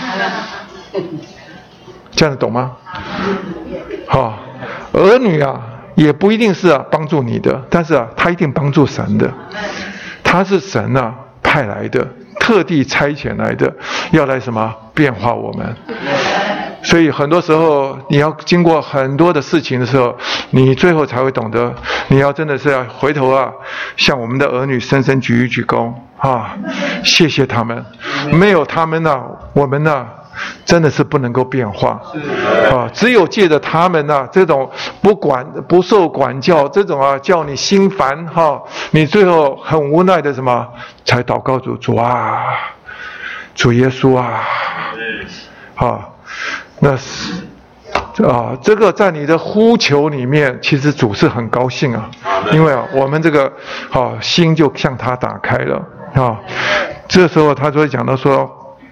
这样子懂吗？好，儿女啊。也不一定是啊帮助你的，但是啊他一定帮助神的，他是神啊派来的，特地差遣来的，要来什么变化我们。所以很多时候你要经过很多的事情的时候，你最后才会懂得，你要真的是要回头啊，向我们的儿女深深举一举躬啊，谢谢他们，没有他们呢、啊，我们呢、啊。 真的是不能够变化啊！只有借着他们啊，这种不管不受管教，这种啊叫你心烦哈、啊，你最后很无奈的什么，才祷告主主啊，主耶稣啊，啊，那是啊，这个在你的呼求里面，其实主是很高兴啊，因为啊，我们这个啊心就向他打开了啊，这时候他就会讲到说。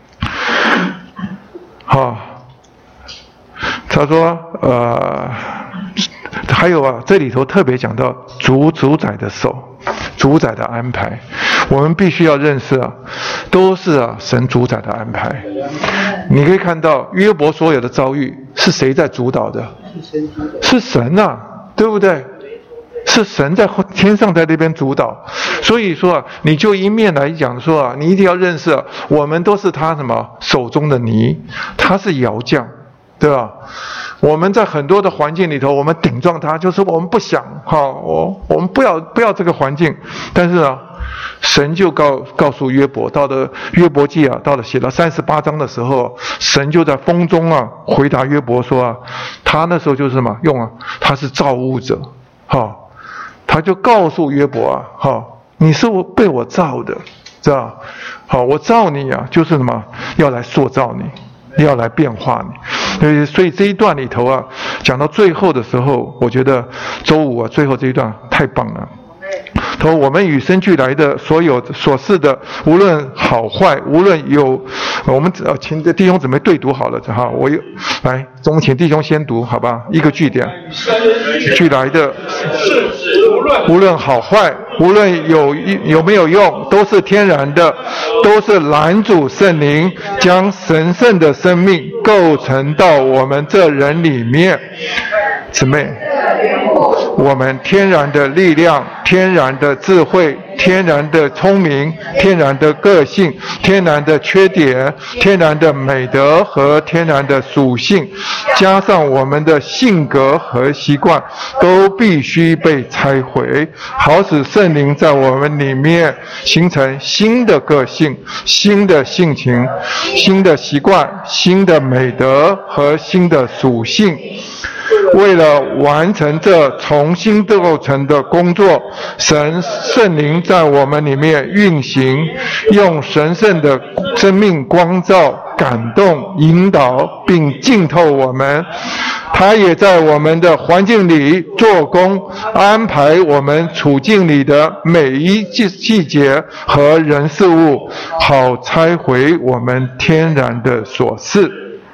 啊，他说，呃，还有啊，这里头特别讲到主主宰的手，主宰的安排，我们必须要认识啊，都是啊神主宰的安排。你可以看到约伯所有的遭遇是谁在主导的？是神啊，对不对？是神在天上在那边主导，所以说啊，你就一面来讲说啊，你一定要认识啊，我们都是他什么手中的泥，他是窑匠，对吧？我们在很多的环境里头，我们顶撞他，就是我们不想哈，我我们不要不要这个环境，但是啊，神就告告诉约伯，到了约伯记啊，到了写到三十八章的时候，神就在风中啊回答约伯说啊，他那时候就是什么用啊，他是造物者，哈。他就告诉约伯啊，哈，你是我被我造的，知道？好，我造你啊，就是什么？要来塑造你，要来变化你。所以，所以这一段里头啊，讲到最后的时候，我觉得周五啊，最后这一段太棒了。他说：“我们与生俱来的所有所示的，无论好坏，无论有，我们呃，请弟兄姊妹对读好了，哈，我有来，我们请弟兄先读，好吧？一个句点，俱来的，无论好坏，无论有有没有用，都是天然的，都是拦阻圣灵将神圣的生命构成到我们这人里面，姊妹。”我们天然的力量、天然的智慧、天然的聪明、天然的个性、天然的缺点、天然的美德和天然的属性，加上我们的性格和习惯，都必须被拆毁，好使圣灵在我们里面形成新的个性、新的性情、新的习惯、新的美德和新的属性。为了完成这重新构成的工作，神圣灵在我们里面运行，用神圣的生命光照、感动、引导并浸透我们。他也在我们的环境里做工，安排我们处境里的每一细节和人事物，好拆毁我们天然的琐事。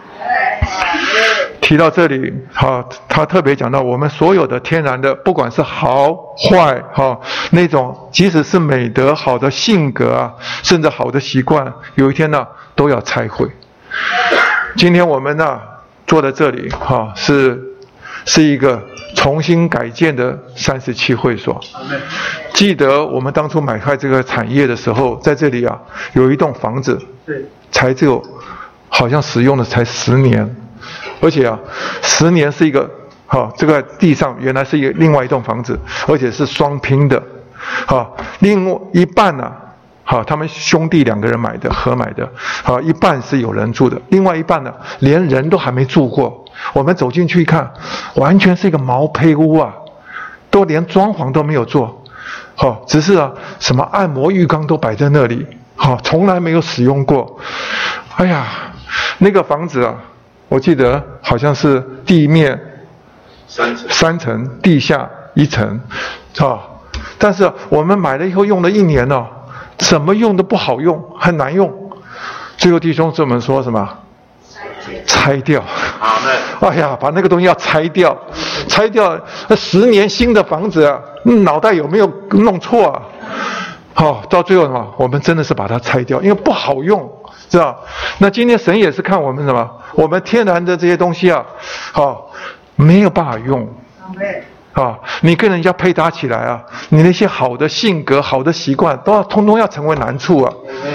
提到这里，哈，他特别讲到我们所有的天然的，不管是好坏，哈，那种即使是美德、好的性格啊，甚至好的习惯，有一天呢，都要拆毁。今天我们呢坐在这里，哈，是是一个重新改建的三十七会所。记得我们当初买开这个产业的时候，在这里啊有一栋房子，才只有好像使用了才十年。而且啊，十年是一个，哈、哦，这个地上原来是一个另外一栋房子，而且是双拼的，哈、哦，另外一半呢、啊，好、哦，他们兄弟两个人买的，合买的，好、哦，一半是有人住的，另外一半呢，连人都还没住过。我们走进去一看，完全是一个毛坯屋啊，都连装潢都没有做，好、哦，只是啊，什么按摩浴缸都摆在那里，好、哦，从来没有使用过。哎呀，那个房子啊。我记得好像是地面三层，三层地下一层，啊！但是我们买了以后用了一年了、哦，怎么用都不好用，很难用。最后弟兄姊妹说什么？拆掉。好的。哎呀，把那个东西要拆掉，拆掉。那十年新的房子啊，脑袋有没有弄错啊？好、哦，到最后什么？我们真的是把它拆掉，因为不好用。知道？那今天神也是看我们什么？我们天然的这些东西啊，好、哦，没有办法用。啊、哦，你跟人家配搭起来啊，你那些好的性格、好的习惯，都要通通要成为难处啊。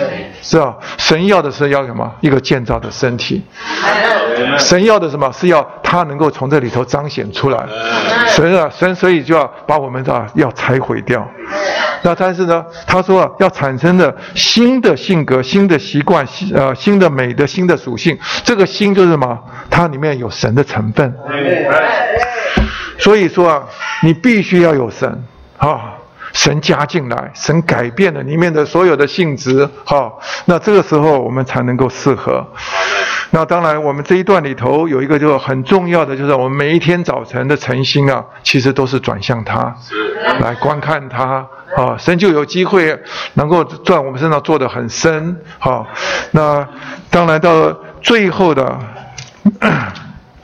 是吧？神要的是要什么？一个建造的身体。神要的什么？是要他能够从这里头彰显出来。神啊，神所以就要把我们啊要拆毁掉。那但是呢，他说啊，要产生的新的性格、新的习惯、呃新的美的新的属性。这个新就是什么？它里面有神的成分。所以说啊，你必须要有神啊。神加进来，神改变了里面的所有的性质，好，那这个时候我们才能够适合。那当然，我们这一段里头有一个就很重要的，就是我们每一天早晨的晨星啊，其实都是转向他，来观看他啊，神就有机会能够在我们身上做得很深，好，那当然到最后的，啊，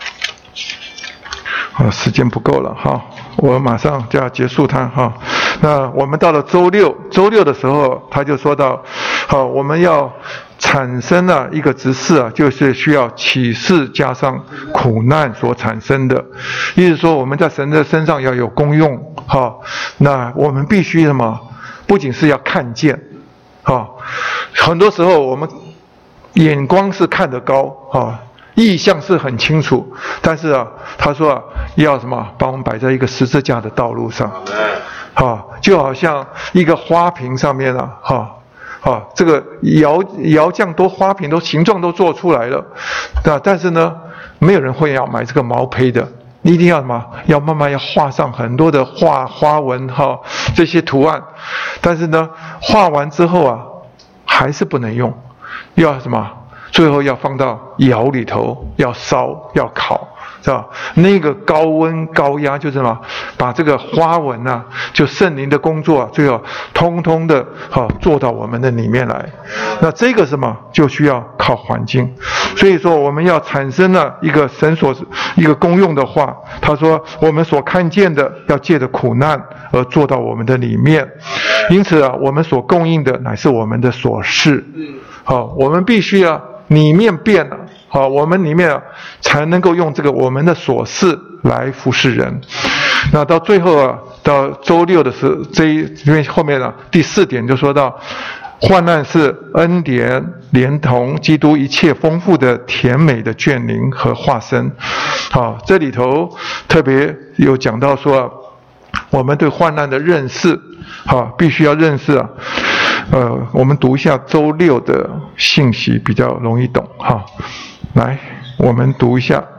时间不够了哈。我马上就要结束它哈。那我们到了周六，周六的时候，他就说到，好，我们要产生了一个执事啊，就是需要启示加上苦难所产生的。意思说，我们在神的身上要有功用，好，那我们必须什么？不仅是要看见，好，很多时候我们眼光是看得高，啊。意象是很清楚，但是啊，他说啊，要什么？把我们摆在一个十字架的道路上，啊，就好像一个花瓶上面啊，哈、啊，啊，这个窑窑匠都花瓶都形状都做出来了，啊，但是呢，没有人会要买这个毛坯的，你一定要什么？要慢慢要画上很多的画花纹哈、啊，这些图案，但是呢，画完之后啊，还是不能用，要什么？最后要放到窑里头，要烧，要烤，是吧？那个高温高压就是什么？把这个花纹啊，就圣灵的工作啊，最后通通的哈、哦、做到我们的里面来。那这个什么就需要靠环境。所以说我们要产生了一个神所一个功用的话，他说我们所看见的要借着苦难而做到我们的里面。因此啊，我们所供应的乃是我们的所事。好、哦，我们必须啊。里面变了，好，我们里面啊才能够用这个我们的所事来服侍人。那到最后啊，到周六的时候，这一因为后面呢、啊、第四点就说到，患难是恩典连同基督一切丰富的甜美的眷邻和化身。好，这里头特别有讲到说，我们对患难的认识，好，必须要认识啊。呃，我们读一下周六的信息，比较容易懂哈。来，我们读一下，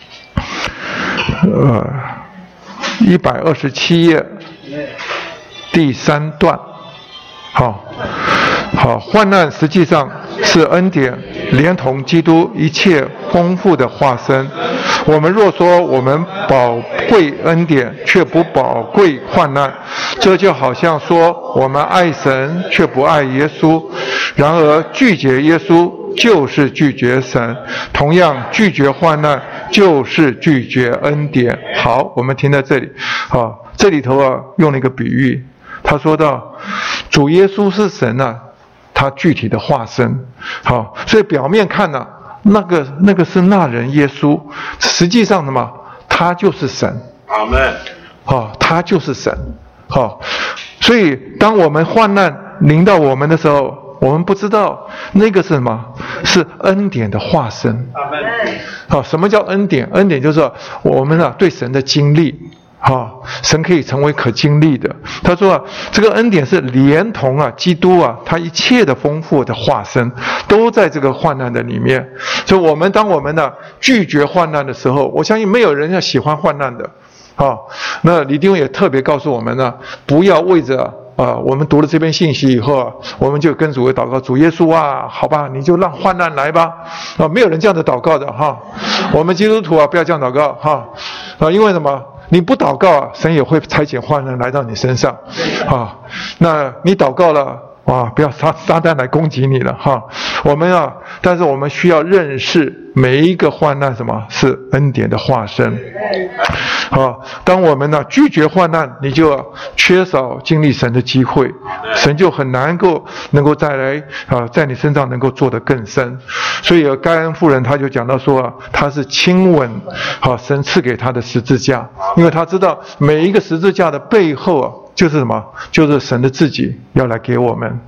呃，一百二十七页第三段，好，好，患难实际上是恩典，连同基督一切丰富的化身。我们若说我们宝贵恩典，却不宝贵患难，这就好像说我们爱神却不爱耶稣。然而拒绝耶稣就是拒绝神，同样拒绝患难就是拒绝恩典。好，我们停在这里。好，这里头啊用了一个比喻，他说到主耶稣是神啊，他具体的化身。好，所以表面看呢、啊。那个那个是那人耶稣，实际上什么？他就是神。阿们。好，他就是神。好，所以当我们患难临到我们的时候，我们不知道那个是什么，是恩典的化身。阿们。好，什么叫恩典？恩典就是我们啊对神的经历。好，神可以成为可经历的。他说啊，这个恩典是连同啊基督啊他一切的丰富的化身，都在这个患难的里面。所以我们当我们呢、啊、拒绝患难的时候，我相信没有人要喜欢患难的。好，那李弟兄也特别告诉我们呢，不要为着啊，我们读了这篇信息以后啊，我们就跟主祷告，主耶稣啊，好吧，你就让患难来吧。啊，没有人这样的祷告的哈。我们基督徒啊，不要这样祷告哈。啊，因为什么？你不祷告啊，神也会差遣患难来到你身上，啊，那你祷告了，哇，不要撒撒旦来攻击你了哈。我们啊，但是我们需要认识每一个患难什么是恩典的化身。好，当我们呢拒绝患难，你就缺少经历神的机会，神就很难够能够再来啊，在你身上能够做得更深。所以该恩妇人他就讲到说啊，他是亲吻好神赐给他的十字架，因为他知道每一个十字架的背后啊，就是什么？就是神的自己要来给我们。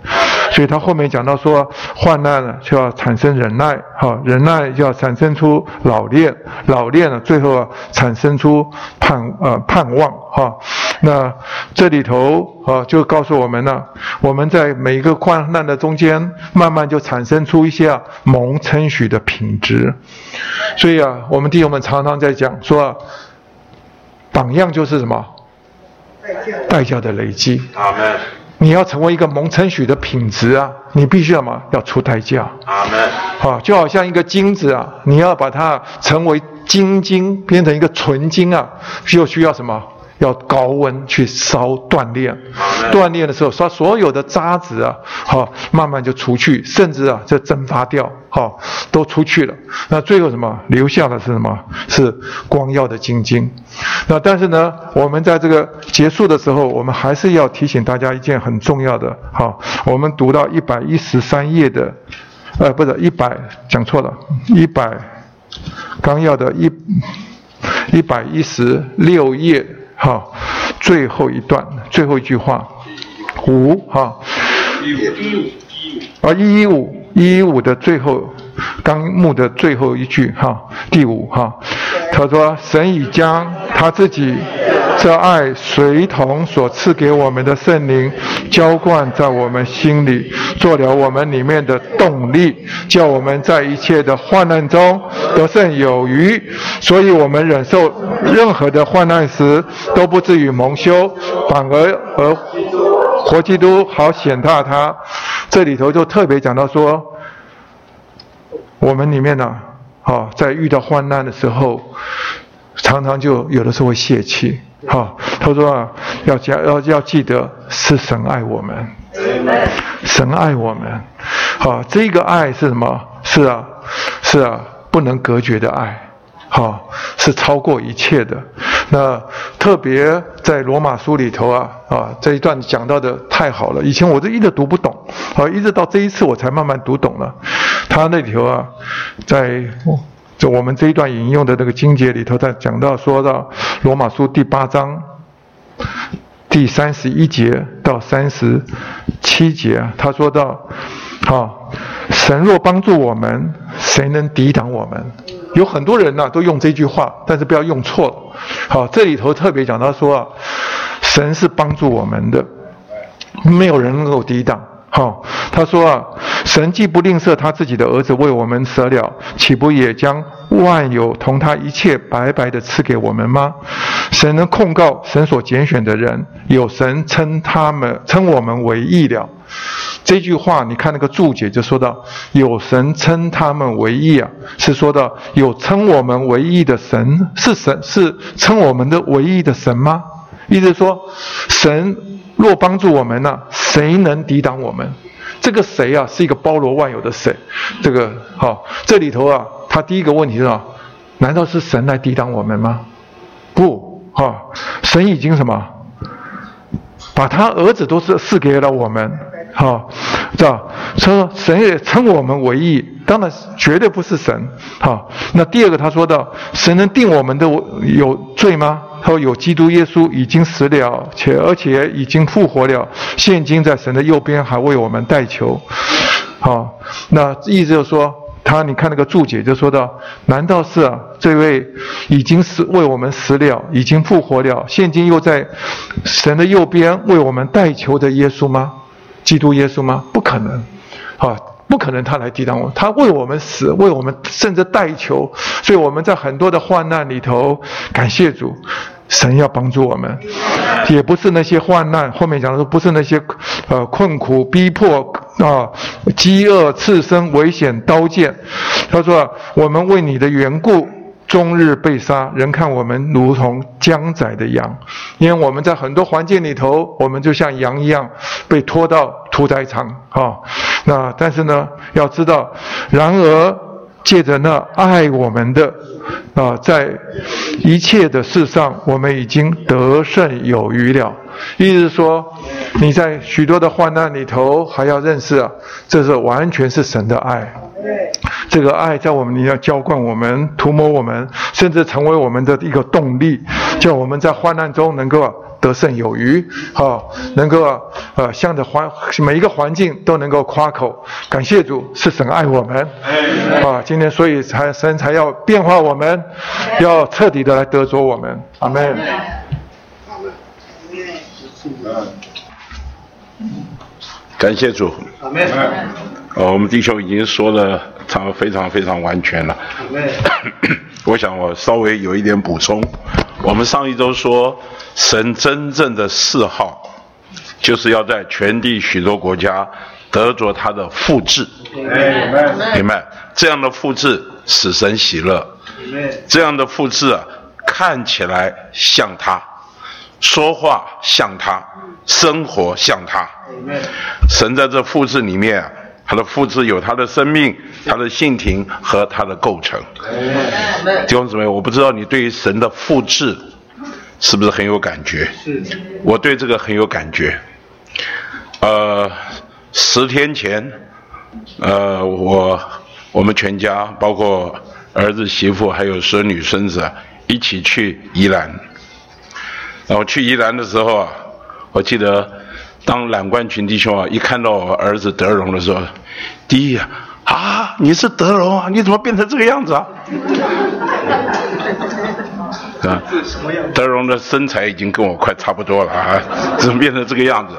所以他后面讲到说，患难呢就要产生忍耐，哈，忍耐就要产生出老练，老练呢最后啊产生出盼呃盼望，哈。那这里头啊就告诉我们呢，我们在每一个患难的中间，慢慢就产生出一些啊蒙称许的品质。所以啊，我们弟兄们常常在讲说啊，榜样就是什么？代价的累积。 阿们。 你要成为一个蒙称许的品质啊，你必须要嘛要出代价。 阿们。 好，就好像一个金子啊，你要把它成为金晶，变成一个纯金啊，就需要什么？要高温去烧锻炼，锻炼的时候，把所有的渣子啊，好，慢慢就除去，甚至啊，就蒸发掉，好，都出去了。那最后什么？留下的是什么？是光耀的金晶。那但是呢，我们在这个结束的时候，我们还是要提醒大家一件很重要的，好，我们读到一百一十三页的，呃，不是一百，讲错了，一百，纲要的一，一百一十六页。好，最后一段，最后一句话，五哈，一五啊一一五一一五的最后纲目的最后一句哈，第五哈，他说神已将他自己这爱随同所赐给我们的圣灵浇灌在我们心里，做了我们里面的动力，叫我们在一切的患难中得胜有余。所以我们忍受任何的患难时，都不至于蒙羞，反而而活基督好显大他。这里头就特别讲到说，我们里面呢、啊，哦，在遇到患难的时候，常常就有的时候会泄气。好、哦，他说啊，要要要记得是神爱我们，神爱我们。好、哦，这个爱是什么？是啊，是啊，不能隔绝的爱。好、哦，是超过一切的。那特别在罗马书里头啊啊这一段讲到的太好了，以前我就一直读不懂，啊，一直到这一次我才慢慢读懂了。他那里头啊，在就我们这一段引用的那个经节里头，在讲到说到罗马书第八章第三十一节到三十七节，他说到，好，神若帮助我们，谁能抵挡我们？有很多人呢、啊、都用这句话，但是不要用错了。好，这里头特别讲到说啊，神是帮助我们的，没有人能够抵挡。好，他说啊，神既不吝啬他自己的儿子为我们舍了，岂不也将万有同他一切白白的赐给我们吗？神能控告神所拣选的人，有神称他们称我们为义了。这句话你看那个注解就说到，有神称他们为义啊，是说到有称我们为义的神，是神是称我们的为义的神吗？意思说，神若帮助我们呢、啊，谁能抵挡我们？这个谁啊，是一个包罗万有的谁。这个好、哦，这里头啊，他第一个问题是啊，难道是神来抵挡我们吗？不，哈、哦，神已经什么，把他儿子都是赐给了我们。好，知道说神也称我们为义，当然绝对不是神。好，那第二个他说到，神能定我们的有罪吗？他说有基督耶稣已经死了，且而且已经复活了，现今在神的右边还为我们代求。好，那意思就是说，他你看那个注解就说到，难道是啊这位已经死为我们死了，已经复活了，现今又在神的右边为我们代求的耶稣吗？基督耶稣吗？不可能，啊，不可能他来抵挡我们，他为我们死，为我们甚至代求，所以我们在很多的患难里头，感谢主，神要帮助我们，也不是那些患难，后面讲的说不是那些呃困苦逼迫啊、饥饿、刺身、危险、刀剑，他说、啊、我们为你的缘故终日被杀，人看我们如同将宰的羊，因为我们在很多环境里头，我们就像羊一样被拖到屠宰场啊、哦。那但是呢，要知道，然而借着那爱我们的啊、呃，在一切的事上，我们已经得胜有余了。 意思是说，你在许多的患难里头还要认识啊，这是完全是神的爱。这个爱在我们里要浇灌我们、涂抹我们，甚至成为我们的一个动力，叫我们在患难中能够得胜有余，好，能够呃向着环每一个环境都能够夸口，感谢主，是神爱我们啊！今天所以才神才要变化我们，要彻底的来得着我们，阿们。 感谢主，阿们。哦，我们弟兄已经说的常非常非常完全了。我想我稍微有一点补充。我们上一周说，神真正的嗜好，就是要在全地许多国家得着他的复制。明白？这样的复制使神喜乐。这样的复制啊，看起来像他，说话像他，生活像他。神在这复制里面啊，他的复制有他的生命、他的性情和他的构成。弟兄姊妹，我不知道你对于神的复制是不是很有感觉？我对这个很有感觉。呃，十天前，呃，我我们全家包括儿子、媳妇还有孙女、孙子一起去宜兰。然后去宜兰的时候啊，我记得当览观群弟兄啊一看到我儿子德荣的时候，第一啊，啊你是德荣啊，你怎么变成这个样子啊？啊，德荣的身材已经跟我快差不多了啊，怎么变成这个样子？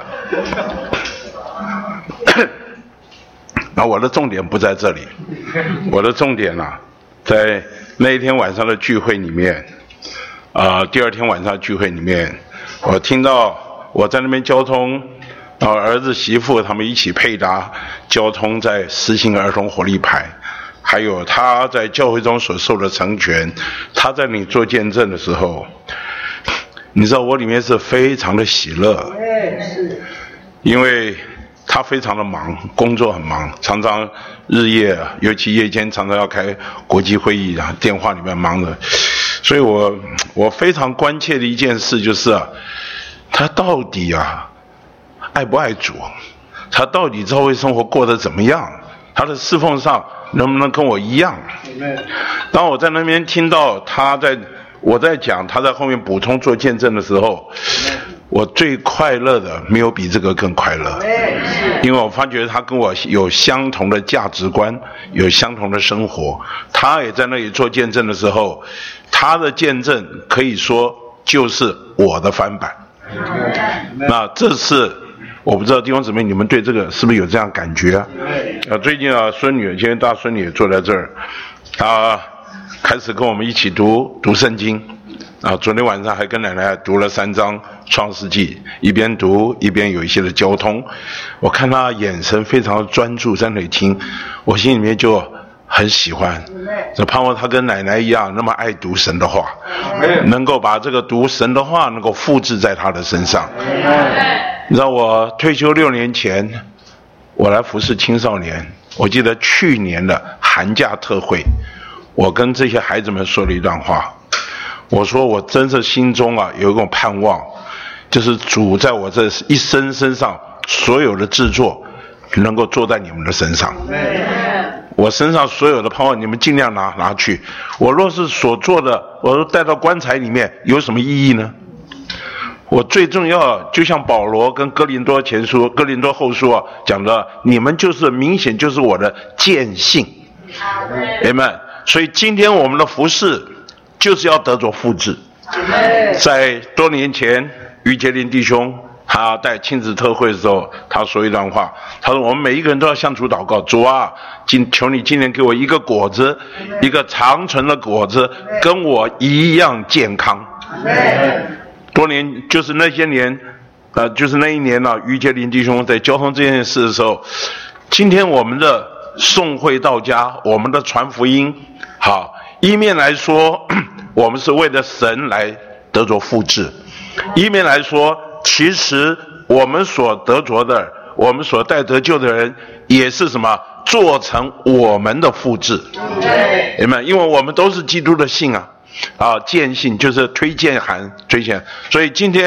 那我的重点不在这里，我的重点呢、啊，在那一天晚上的聚会里面，啊、呃，第二天晚上的聚会里面，我听到我在那边交通，然后儿子媳妇他们一起配搭交通，在实行儿童活力牌，还有他在教会中所受的成全，他在你做见证的时候，你知道我里面是非常的喜乐，因为他非常的忙，工作很忙，常常日夜，尤其夜间常常要开国际会议啊，电话里面忙着，所以我我非常关切的一件事就是啊，他到底啊爱不爱主？他到底教会生活过得怎么样？他的侍奉上能不能跟我一样？当我在那边听到他在我在讲，他在后面补充做见证的时候，我最快乐的没有比这个更快乐，因为我发觉他跟我有相同的价值观，有相同的生活。他也在那里做见证的时候，他的见证可以说就是我的翻版。那这是我不知道弟兄姊妹你们对这个是不是有这样感觉啊？啊，最近啊，孙女今天大孙女也坐在这儿，她开始跟我们一起读读圣经。啊，昨天晚上还跟奶奶读了三章创世纪，一边读一边有一些的交通。我看她眼神非常专注在那里听，我心里面就很喜欢，就盼望她跟奶奶一样那么爱读神的话，能够把这个读神的话能够复制在她的身上。你知道我退休六年前，我来服侍青少年，我记得去年的寒假特会，我跟这些孩子们说了一段话。我说我真是心中啊有一种盼望，就是主在我这一生身上所有的制作能够做在你们的身上，我身上所有的盼望你们尽量拿拿去，我若是所做的我都带到棺材里面，有什么意义呢？我最重要就像保罗跟哥林多前书哥林多后书啊讲的，你们就是明显就是我的见信，阿们。所以今天我们的服事就是要得着复制。在多年前，于杰林弟兄他带亲子特会的时候，他说一段话，他说我们每一个人都要向主祷告，主啊，今求你今年给我一个果子，一个长存的果子，跟我一样健康。多年就是那些年，呃，就是那一年呢、啊，于杰林弟兄在交通这件事的时候，今天我们的送会到家，我们的传福音，好。一面来说，我们是为了神来得着复制；一面来说，其实我们所得着的，我们所带得救的人，也是什么？做成我们的复制。明白？因为我们都是基督的信啊，啊，荐信就是推荐函，推荐。所以今天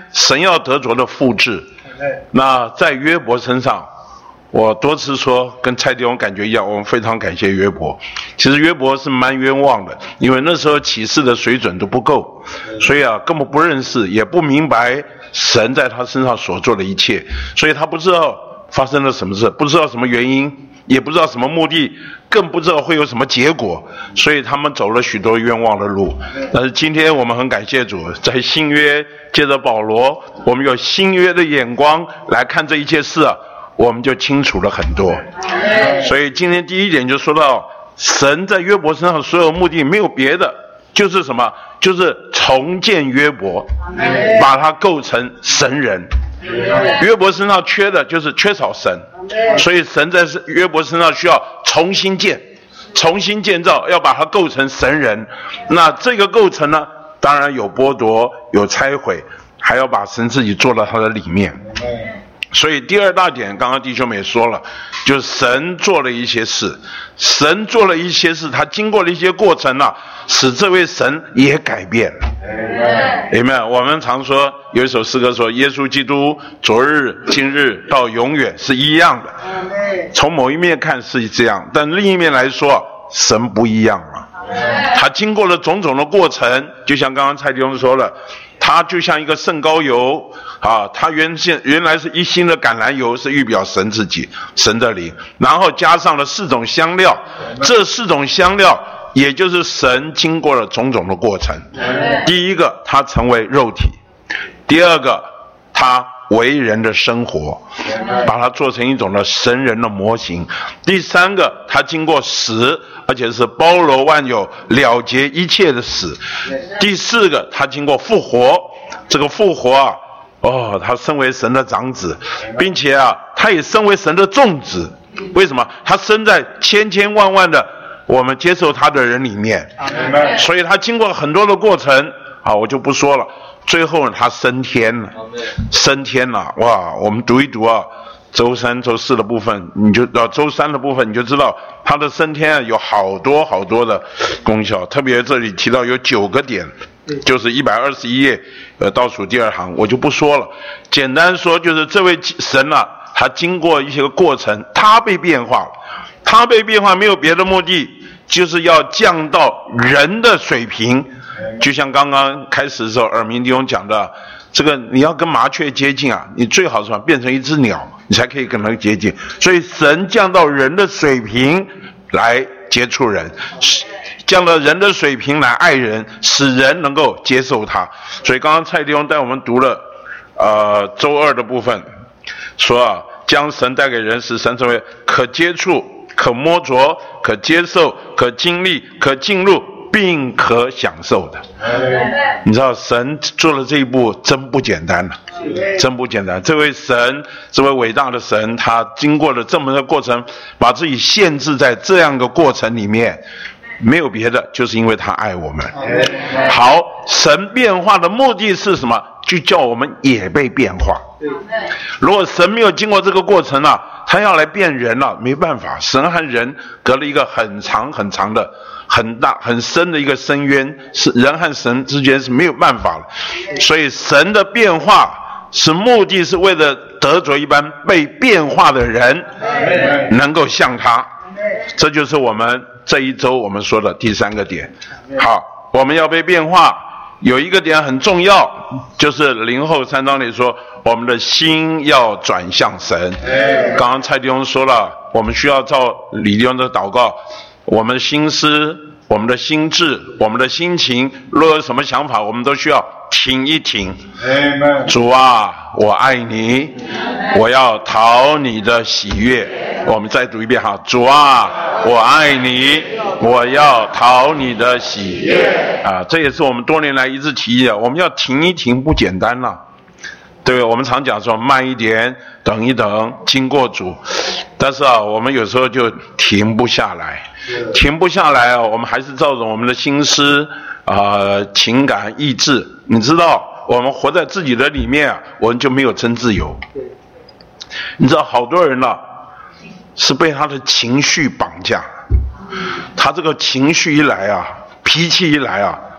神要得着的复制。那在约伯身上，我多次说跟蔡弟兄感觉一样，我们非常感谢约伯。其实约伯是蛮冤枉的，因为那时候启示的水准都不够，所以啊根本不认识，也不明白神在他身上所做的一切，所以他不知道发生了什么事，不知道什么原因，也不知道什么目的，更不知道会有什么结果，所以他们走了许多冤枉的路。但是今天我们很感谢主，在新约借着保罗，我们有新约的眼光来看这一切事啊，我们就清楚了很多。所以今天第一点就说到，神在约伯身上所有目的没有别的，就是什么？就是重建约伯，把他构成神人。约伯身上缺的就是缺少神，所以神在约伯身上需要重新建，重新建造，要把它构成神人。那这个构成呢，当然有剥夺，有拆毁，还要把神自己做到他的里面。所以第二大点，刚刚弟兄们也说了，就是神做了一些事，神做了一些事，他经过了一些过程啊，使这位神也改变了。Amen。我们常说有一首诗歌说，耶稣基督昨日今日到永远是一样的。从某一面看是这样，但另一面来说，神不一样了。他经过了种种的过程，就像刚刚蔡弟兄说了，他就像一个圣膏油啊，他原先原来是一星的橄榄油，是预表神自己，神的灵，然后加上了四种香料，这四种香料也就是神经过了种种的过程。第一个，他成为肉体；第二个，他为人的生活，把它做成一种的神人的模型；第三个，他经过死，而且是包罗万有、了结一切的死；第四个，他经过复活。这个复活啊，哦，他身为神的长子，并且啊，他也身为神的众子。为什么？他生在千千万万的我们接受他的人里面，所以他经过很多的过程啊，我就不说了。最后呢，他升天了，升天了，哇！我们读一读啊，周三、周四的部分，你就到周三的部分，你就知道他的升天啊有好多好多的功效。特别这里提到有九个点，就是一百二十一页，呃，倒数第二行，我就不说了。简单说，就是这位神啊，他经过一些个过程，他被变化了，他被变化没有别的目的，就是要降到人的水平。就像刚刚开始的时候，耳鸣弟兄讲的，这个你要跟麻雀接近啊，你最好是吧变成一只鸟，你才可以跟它接近。所以神降到人的水平来接触人，降到人的水平来爱人，使人能够接受他。所以刚刚蔡弟兄带我们读了呃周二的部分，说啊，将神带给人，使神成为可接触、可摸着、可接受、可经历、可进入并可享受的。你知道神做了这一步真不简单了，真不简单。这位神，这位伟大的神，他经过了这么个过程，把自己限制在这样一个过程里面，没有别的，就是因为他爱我们。好，神变化的目的是什么？就叫我们也被变化。如果神没有经过这个过程啊，他要来变人了，没办法，神和人隔了一个很长很长的很大很深的一个深渊，是人和神之间是没有办法的。所以神的变化是目的是为了得着一般被变化的人能够像他。这就是我们这一周我们说的第三个点。好，我们要被变化，有一个点很重要，就是林后三章里说我们的心要转向神。刚刚蔡弟兄说了，我们需要照李弟兄的祷告，我们的心思、我们的心智、我们的心情，若有什么想法，我们都需要停一停。主啊，我爱你，我要讨你的喜悦。我们再读一遍哈，主啊，我爱你，我要讨你的喜悦。啊，这也是我们多年来一直提议的，我们要停一停，不简单了。对，我们常讲说慢一点，等一等，经过主。但是啊，我们有时候就停不下来，停不下来啊，我们还是照着我们的心思啊、呃、情感、意志。你知道，我们活在自己的里面啊，我们就没有真自由。你知道，好多人啊，是被他的情绪绑架。他这个情绪一来啊，脾气一来啊，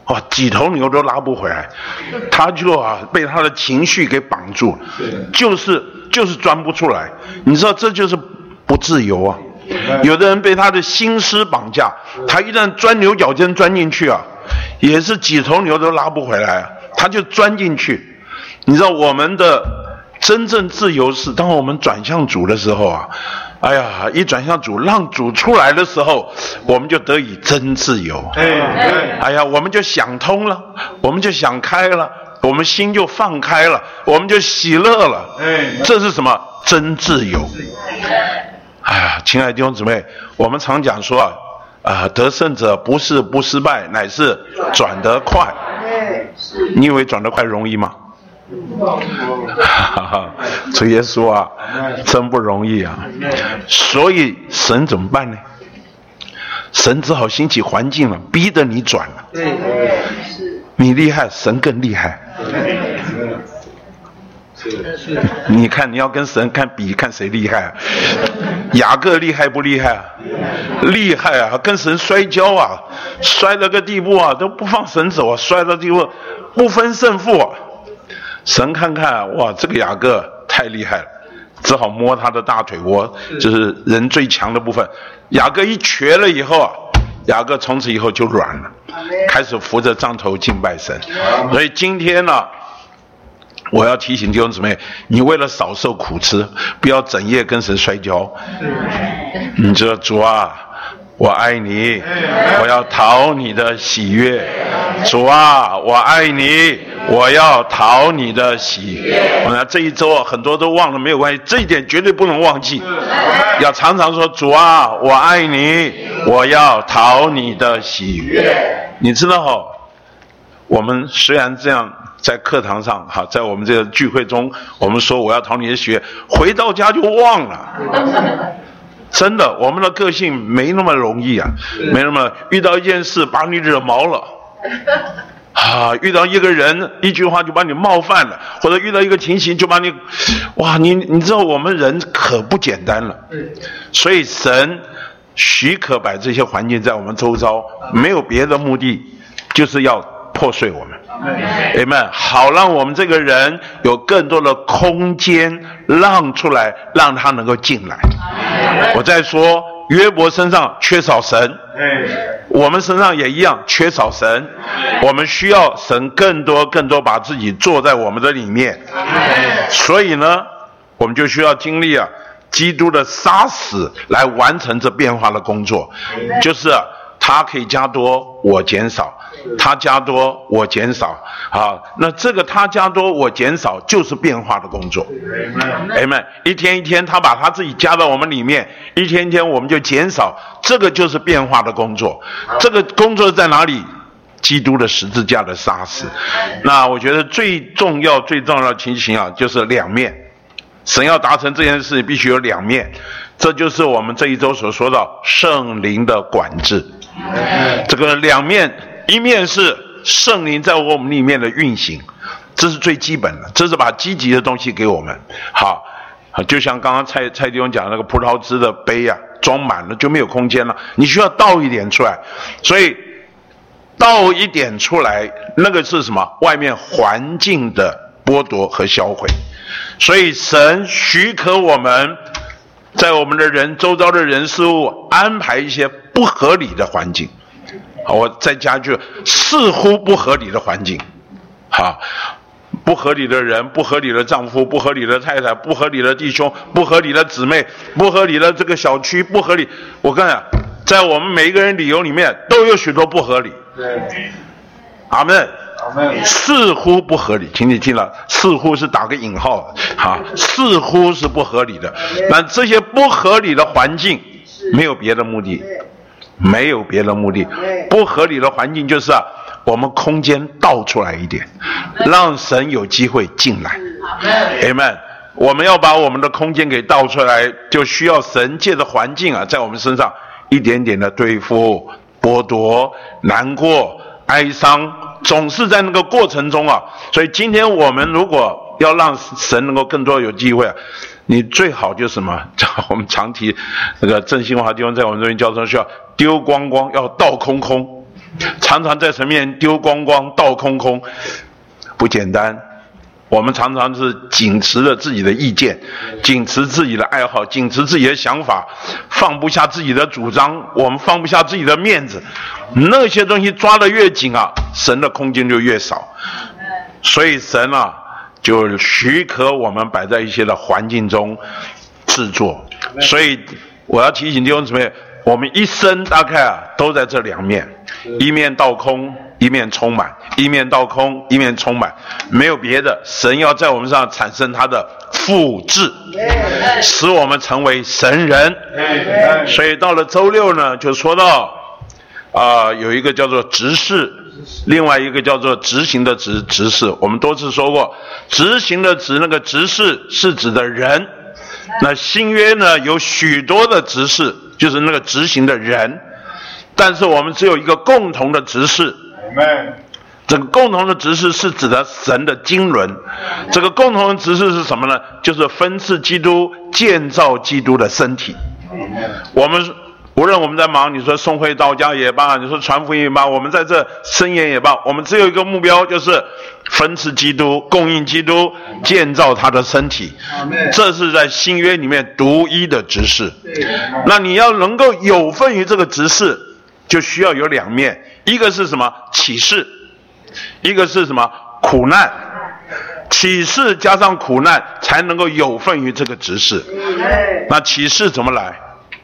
哇，几头牛都拉不回来，他就啊被他的情绪给绑住，就是就是钻不出来。你知道这就是不自由啊。有的人被他的心思绑架，他一旦钻牛角尖钻进去啊，也是几头牛都拉不回来啊，他就钻进去。你知道我们的真正自由是当我们转向主的时候啊，哎呀，一转向主，让主出来的时候，我们就得以真自由。哎呀，我们就想通了，我们就想开了，我们心就放开了，我们就喜乐了。这是什么？真自由。哎呀，亲爱的弟兄姊妹，我们常讲说啊，啊，得胜者不是不失败，乃是转得快。你以为转得快容易吗？主耶稣啊，真不容易啊！所以神怎么办呢？神只好兴起环境了，逼得你转了。你厉害，神更厉害。你看，你要跟神看比，看谁厉害啊？雅各厉害不厉害啊？厉害啊！跟神摔跤啊，摔了个地步啊，都不放神走啊，摔到地步不分胜负啊。神看看，哇，这个雅各太厉害了，只好摸他的大腿窝，就是人最强的部分。雅各一瘸了以后啊，雅各从此以后就软了，开始扶着杖头敬拜神。所以今天呢、啊，我要提醒弟兄姊妹，你为了少受苦吃，不要整夜跟神摔跤。你知道主啊，我爱你，我要讨你的喜悦。主啊，我爱你，我要讨你的喜悦。我们这一周啊，很多都忘了，没有关系，这一点绝对不能忘记，要常常说主啊，我爱你，我要讨你的喜悦。你知道哦，我们虽然这样在课堂上哈，在我们这个聚会中，我们说我要讨你的喜悦，回到家就忘了。真的，我们的个性没那么容易啊，没那么遇到一件事把你惹毛了，啊，遇到一个人一句话就把你冒犯了，或者遇到一个情形就把你，哇，你你知道我们人可不简单了，所以神许可摆这些环境在我们周遭，没有别的目的，就是要破碎我们。Amen， 好让我们这个人有更多的空间让出来，让他能够进来。我再说，约伯身上缺少神，我们身上也一样缺少神，我们需要神更多更多把自己坐在我们的里面。所以呢，我们就需要经历啊基督的杀死来完成这变化的工作，就是啊他可以加多，我减少；他加多，我减少。好，那这个他加多，我减少，就是变化的工作。Amen。一天一天，他把他自己加到我们里面，一天一天我们就减少，这个就是变化的工作。这个工作在哪里？基督的十字架的杀死。那我觉得最重要、最重要的情形啊，就是两面。神要达成这件事，必须有两面。这就是我们这一周所说到圣灵的管制。这个两面，一面是圣灵在我们里面的运行，这是最基本的，这是把积极的东西给我们。好，就像刚刚蔡蔡弟兄讲的那个葡萄汁的杯啊，装满了就没有空间了，你需要倒一点出来，所以倒一点出来，那个是什么？外面环境的剥夺和销毁。所以神许可我们在我们的人周遭的人事物安排一些不合理的环境，我再加一句，似乎不合理的环境，好，不合理的人，不合理的丈夫，不合理的太太，不合理的弟兄，不合理的姊妹，不合理的这个小区，不合理。我跟你讲，在我们每一个人理由里面都有许多不合理。阿们。似乎不合理，请你听了，似乎是打个引号哈，似乎是不合理的。那这些不合理的环境没有别的目的，没有别的目的。不合理的环境就是啊，我们空间倒出来一点，让神有机会进来。Amen。我们要把我们的空间给倒出来，就需要神借着环境啊，在我们身上一点点的对付、剥夺、难过、哀伤。总是在那个过程中啊，所以今天我们如果要让神能够更多有机会啊，你最好就是什么？我们常提那个郑兴华弟兄在我们这边教中需要丢光光，要倒空空。 常常在神面前丢光光、倒空空，不简单。我们常常是紧持着自己的意见，紧持自己的爱好，紧持自己的想法，放不下自己的主张，我们放不下自己的面子，那些东西抓得越紧啊，神的空间就越少。所以神啊，就许可我们摆在一些的环境中制作。所以我要提醒弟兄姊妹，我们一生大概啊都在这两面，一面倒空，一面充满，一面倒空，一面充满，没有别的。神要在我们上产生他的复制，使我们成为神人。所以到了周六呢，就说到啊、呃，有一个叫做执事，另外一个叫做执行的执执事。我们多次说过，执行的执，那个执事是指的人。那新约呢，有许多的执事，就是那个执行的人，但是我们只有一个共同的执事。这个共同的执事是指的神的经纶。这个共同的执事是什么呢？就是分赐基督，建造基督的身体。我们无论我们在忙，你说送会到家也罢，你说传福音也罢，我们在这申言也罢，我们只有一个目标，就是分赐基督，供应基督，建造他的身体。这是在新约里面独一的执事。那你要能够有份于这个执事，就需要有两面，一个是什么？启示，一个是什么？苦难。启示加上苦难，才能够有份于这个执事。那启示怎么来？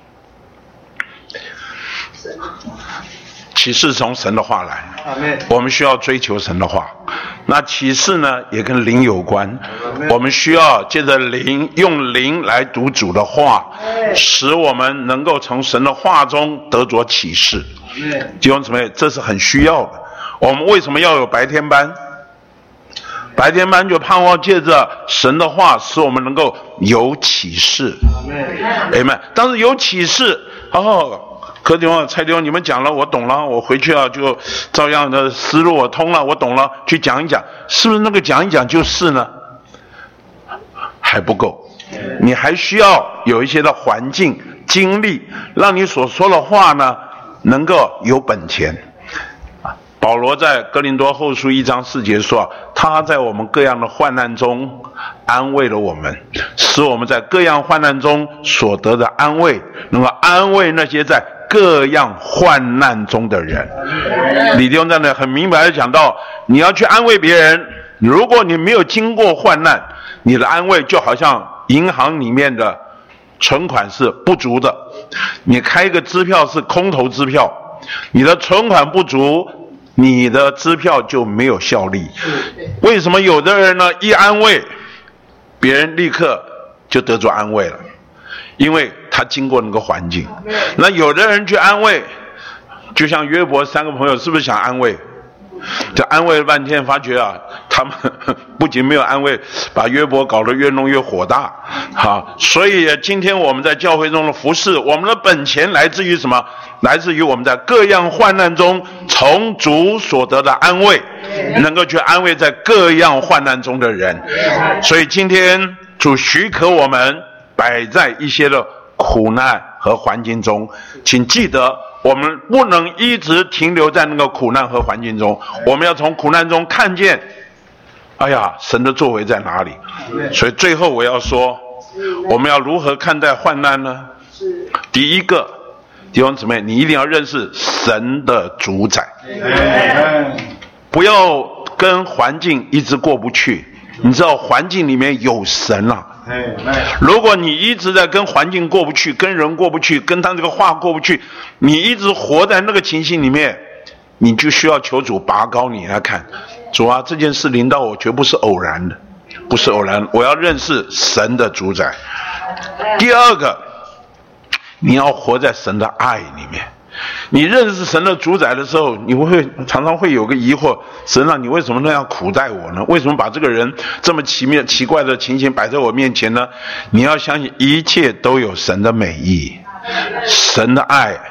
启示从神的话来，我们需要追求神的话。那启示呢，也跟灵有关，我们需要借着灵，用灵来读主的话，使我们能够从神的话中得着启示。弟兄姊妹，这是很需要的。我们为什么要有白天班？白天班就盼望借着神的话，使我们能够有启示。阿们。但是有启示，哦。柯弟兄、蔡弟兄，你们讲了，我懂了，我回去啊就照样的思路我通了，我懂了，去讲一讲，是不是那个讲一讲就是呢？还不够，你还需要有一些的环境经历，让你所说的话呢能够有本钱。保罗在哥林多后书一章四节说，他在我们各样的患难中安慰了我们，使我们在各样患难中所得的安慰，能够安慰那些在各样患难中的人。李弟兄在那很明白的讲到，你要去安慰别人，如果你没有经过患难，你的安慰就好像银行里面的存款是不足的，你开一个支票是空头支票，你的存款不足，你的支票就没有效力。为什么有的人呢一安慰别人立刻就得着安慰了？因为他经过那个环境。那有的人去安慰，就像约伯三个朋友是不是想安慰？就安慰了半天，发觉啊，他们不仅没有安慰，把约伯搞得越弄越火大。好，所以今天我们在教会中的服事，我们的本钱来自于什么？来自于我们在各样患难中从主所得的安慰，能够去安慰在各样患难中的人。所以今天主许可我们摆在一些的苦难和环境中，请记得我们不能一直停留在那个苦难和环境中，我们要从苦难中看见，哎呀，神的作为在哪里。所以最后我要说，我们要如何看待患难呢？第一个，弟兄姊妹，你一定要认识神的主宰，不要跟环境一直过不去。你知道环境里面有神啊，如果你一直在跟环境过不去，跟人过不去，跟他这个话过不去，你一直活在那个情形里面，你就需要求主拔高你来看，主啊，这件事临到我绝不是偶然的，不是偶然，我要认识神的主宰。第二个，你要活在神的爱里面。你认识神的主宰的时候，你会常常会有个疑惑，神啊，你为什么那样苦待我呢？为什么把这个人这么奇妙奇怪的情形摆在我面前呢？你要相信一切都有神的美意，神的爱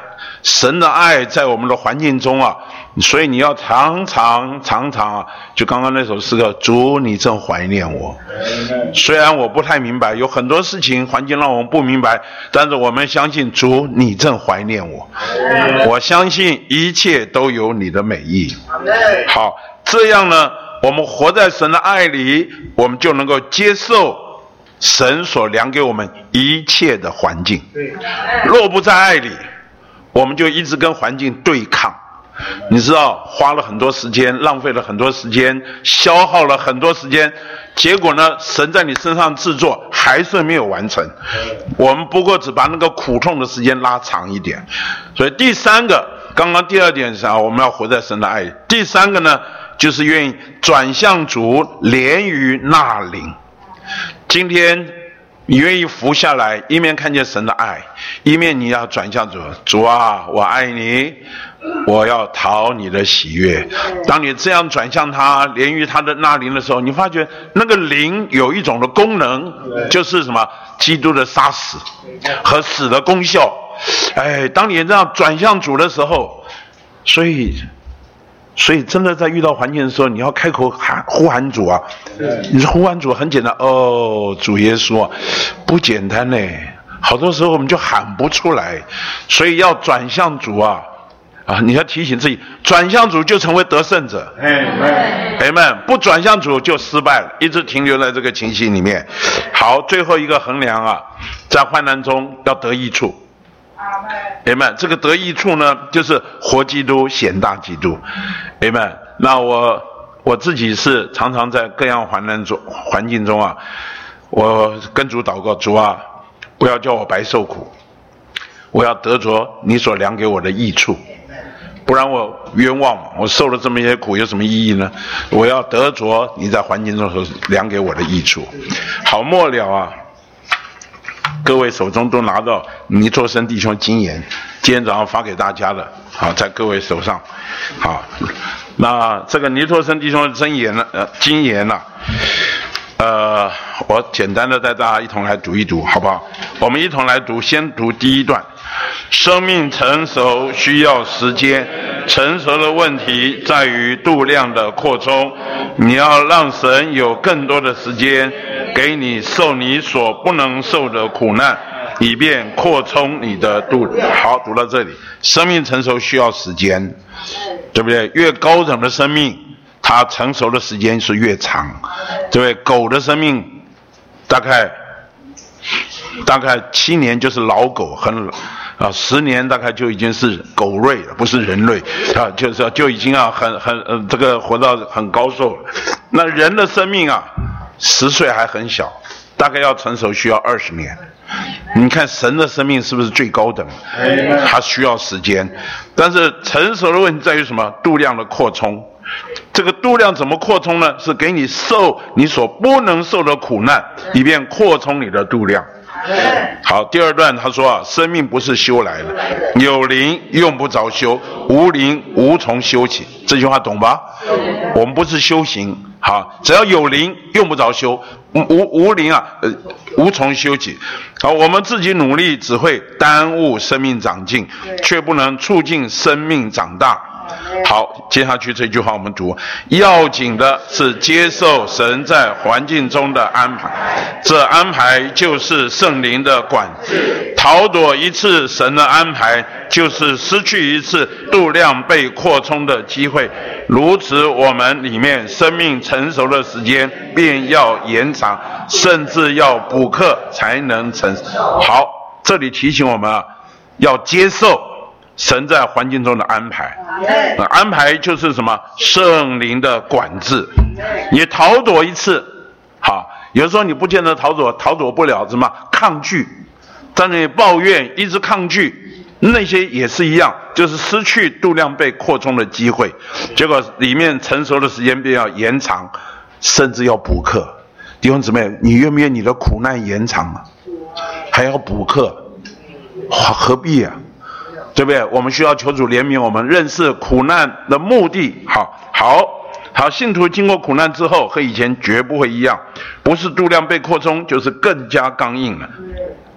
神的爱在我们的环境中啊，所以你要常常常常啊，就刚刚那首诗歌，主你正怀念我。虽然我不太明白，有很多事情环境让我们不明白，但是我们相信主你正怀念我。我相信一切都有你的美意。好，这样呢，我们活在神的爱里，我们就能够接受神所量给我们一切的环境。若不在爱里，我们就一直跟环境对抗。你知道，花了很多时间，浪费了很多时间，消耗了很多时间，结果呢，神在你身上制作还是没有完成。我们不过只把那个苦痛的时间拉长一点。所以第三个，刚刚第二点是啥？我们要活在神的爱里。第三个呢，就是愿意转向主，连于纳灵。今天你愿意服下来，一面看见神的爱，一面你要转向主。主啊，我爱你，我要讨你的喜悦。当你这样转向他，连于他的纳灵的时候，你发觉那个灵有一种的功能，就是什么？基督的杀死和死的功效。哎，当你这样转向主的时候，所以所以真的在遇到环境的时候，你要开口喊呼喊主啊！你说呼喊主很简单哦，主耶稣啊，不简单呢。好多时候我们就喊不出来，所以要转向主啊！啊，你要提醒自己，转向主就成为得胜者。Amen。不转向主就失败了，一直停留在这个情形里面。好，最后一个衡量啊，在患难中要得益处。Amen。这个得益处呢，就是活基督，显大基督。Amen。那我我自己是常常在各样患难中环境中啊，我跟主祷告，主啊，不要叫我白受苦，我要得着你所量给我的益处，不然我冤枉嘛，我受了这么一些苦有什么意义呢？我要得着你在环境中所量给我的益处。好，末了啊，各位手中都拿到尼托生弟兄经言，今天早上发给大家的，好，在各位手上。好，那这个尼托生弟兄的真言呢，呃，经言呢、啊，呃，我简单的带大家一同来读一读，好不好？我们一同来读，先读第一段。生命成熟需要时间，成熟的问题在于度量的扩充。你要让神有更多的时间给你受你所不能受的苦难，以便扩充你的度量。好，读到这里，生命成熟需要时间，对不对？越高等的生命，它成熟的时间是越长，对不对？狗的生命大概大概七年就是老狗，很啊，十年大概就已经是狗类了，不是人类啊，就是就已经啊很很呃这个活到很高寿了。那人的生命啊，十岁还很小，大概要成熟需要二十年。你看神的生命是不是最高等？它需要时间，但是成熟的问题在于什么？度量的扩充。这个度量怎么扩充呢？是给你受你所不能受的苦难，以便扩充你的度量。好，第二段他说啊，生命不是修来的，有灵用不着修，无灵无从修起。这句话懂吧？我们不是修行，好，只要有灵用不着修，无无灵啊，呃，无从修起。好，我们自己努力只会耽误生命长进，却不能促进生命长大。好，接下去这句话我们读，要紧的是接受神在环境中的安排，这安排就是圣灵的管制。逃躲一次神的安排，就是失去一次度量被扩充的机会，如此我们里面生命成熟的时间便要延长，甚至要补课才能成熟。好，这里提醒我们啊，要接受神在环境中的安排，安排就是什么？圣灵的管制。你逃躲一次，好，有时候你不见得逃躲，逃躲不了什么？抗拒，在那里抱怨，一直抗拒，那些也是一样，就是失去度量被扩充的机会，结果里面成熟的时间便要延长，甚至要补课。弟兄姊妹，你愿不愿意你的苦难延长啊？还要补课，何必啊？对不对？我们需要求主怜悯我们，认识苦难的目的。好，好，好，信徒经过苦难之后，和以前绝不会一样，不是度量被扩充，就是更加刚硬了。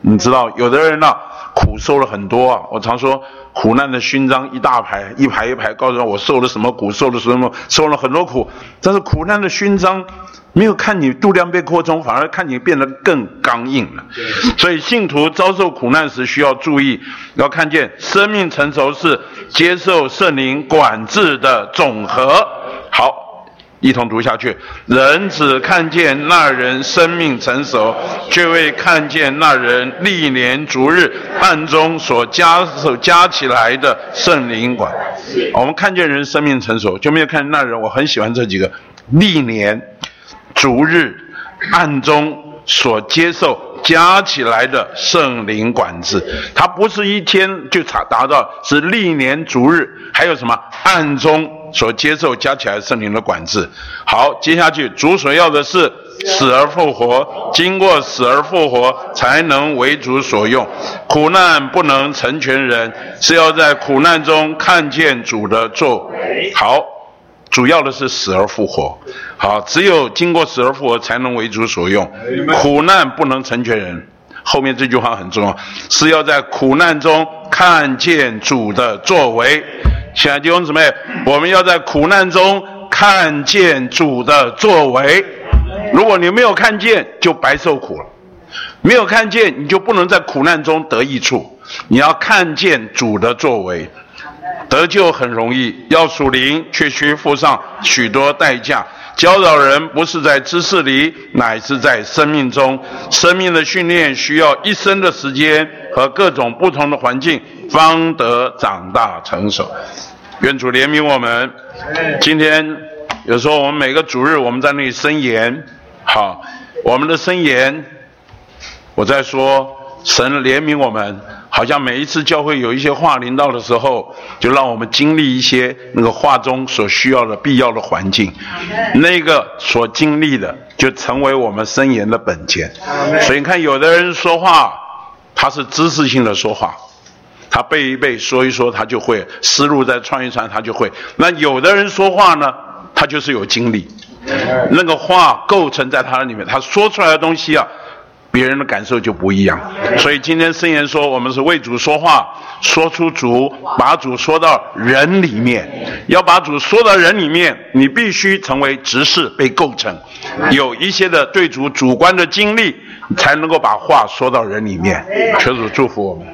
你知道，有的人呢、啊，苦受了很多啊。我常说，苦难的勋章一大排，一排一排，告诉我受了什么苦，受了什么，受了很多苦。但是苦难的勋章没有看你度量被扩充，反而看你变得更刚硬了。所以信徒遭受苦难时需要注意，要看见生命成熟是接受圣灵管制的总和。好。一同读下去，人只看见那人生命成熟，却未看见那人历年逐日暗中所加所加起来的圣灵管。我们看见人生命成熟，就没有看见那人。我很喜欢这几个：历年、逐日、暗中所接受加起来的圣灵管制。它不是一天就达到，是历年逐日，还有什么暗中所接受加起来圣灵的管制。好，接下去主所要的是死而复活，经过死而复活才能为主所用。苦难不能成全人，是要在苦难中看见主的作为。好，主要的是死而复活。好，只有经过死而复活才能为主所用。苦难不能成全人，后面这句话很重要，是要在苦难中看见主的作为。亲爱的弟兄姊妹，我们要在苦难中看见主的作为。如果你没有看见，就白受苦了。没有看见，你就不能在苦难中得益处。你要看见主的作为。得救很容易，要属灵却需付上许多代价。教导人不是在知识里，乃是在生命中。生命的训练需要一生的时间和各种不同的环境，方得长大成熟。愿主怜悯我们。今天有时候我们每个主日我们在那里申言，好，我们的申言，我在说神怜悯我们，好像每一次教会有一些话临到的时候，就让我们经历一些那个话中所需要的必要的环境，那个所经历的就成为我们申言的本钱。所以你看，有的人说话他是知识性的说话，他背一背说一说他就会，思路再串一串他就会。那有的人说话呢，他就是有经历，那个话构成在他里面，他说出来的东西啊，别人的感受就不一样。所以今天圣言说，我们是为主说话，说出主，把主说到人里面。要把主说到人里面，你必须成为执事被构成，有一些的对主主观的经历，才能够把话说到人里面。求主祝福我们。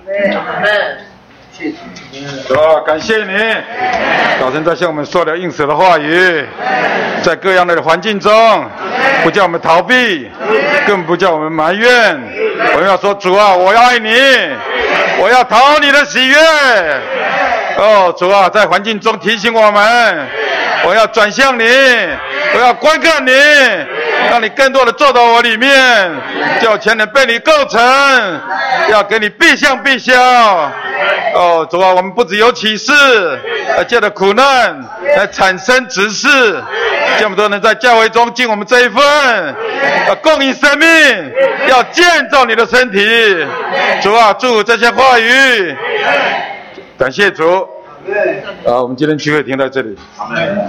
主啊，感谢你，早晨在向我们说了应许的话语，在各样的环境中，不叫我们逃避，更不叫我们埋怨。我们要说，主啊，我要爱你，我要讨你的喜悦。哦，主啊，在环境中提醒我们，我要转向你，我要观看你，让你更多的坐到我里面，叫全能被你构成，要给你必相必效。哦，主啊，我们不只有启示，呃，借着苦难来产生执事，这么多人在教会中尽我们这一份，要供应生命，要建造你的身体。主啊，祝这些话语，感谢主。啊，我们今天聚会停在这里。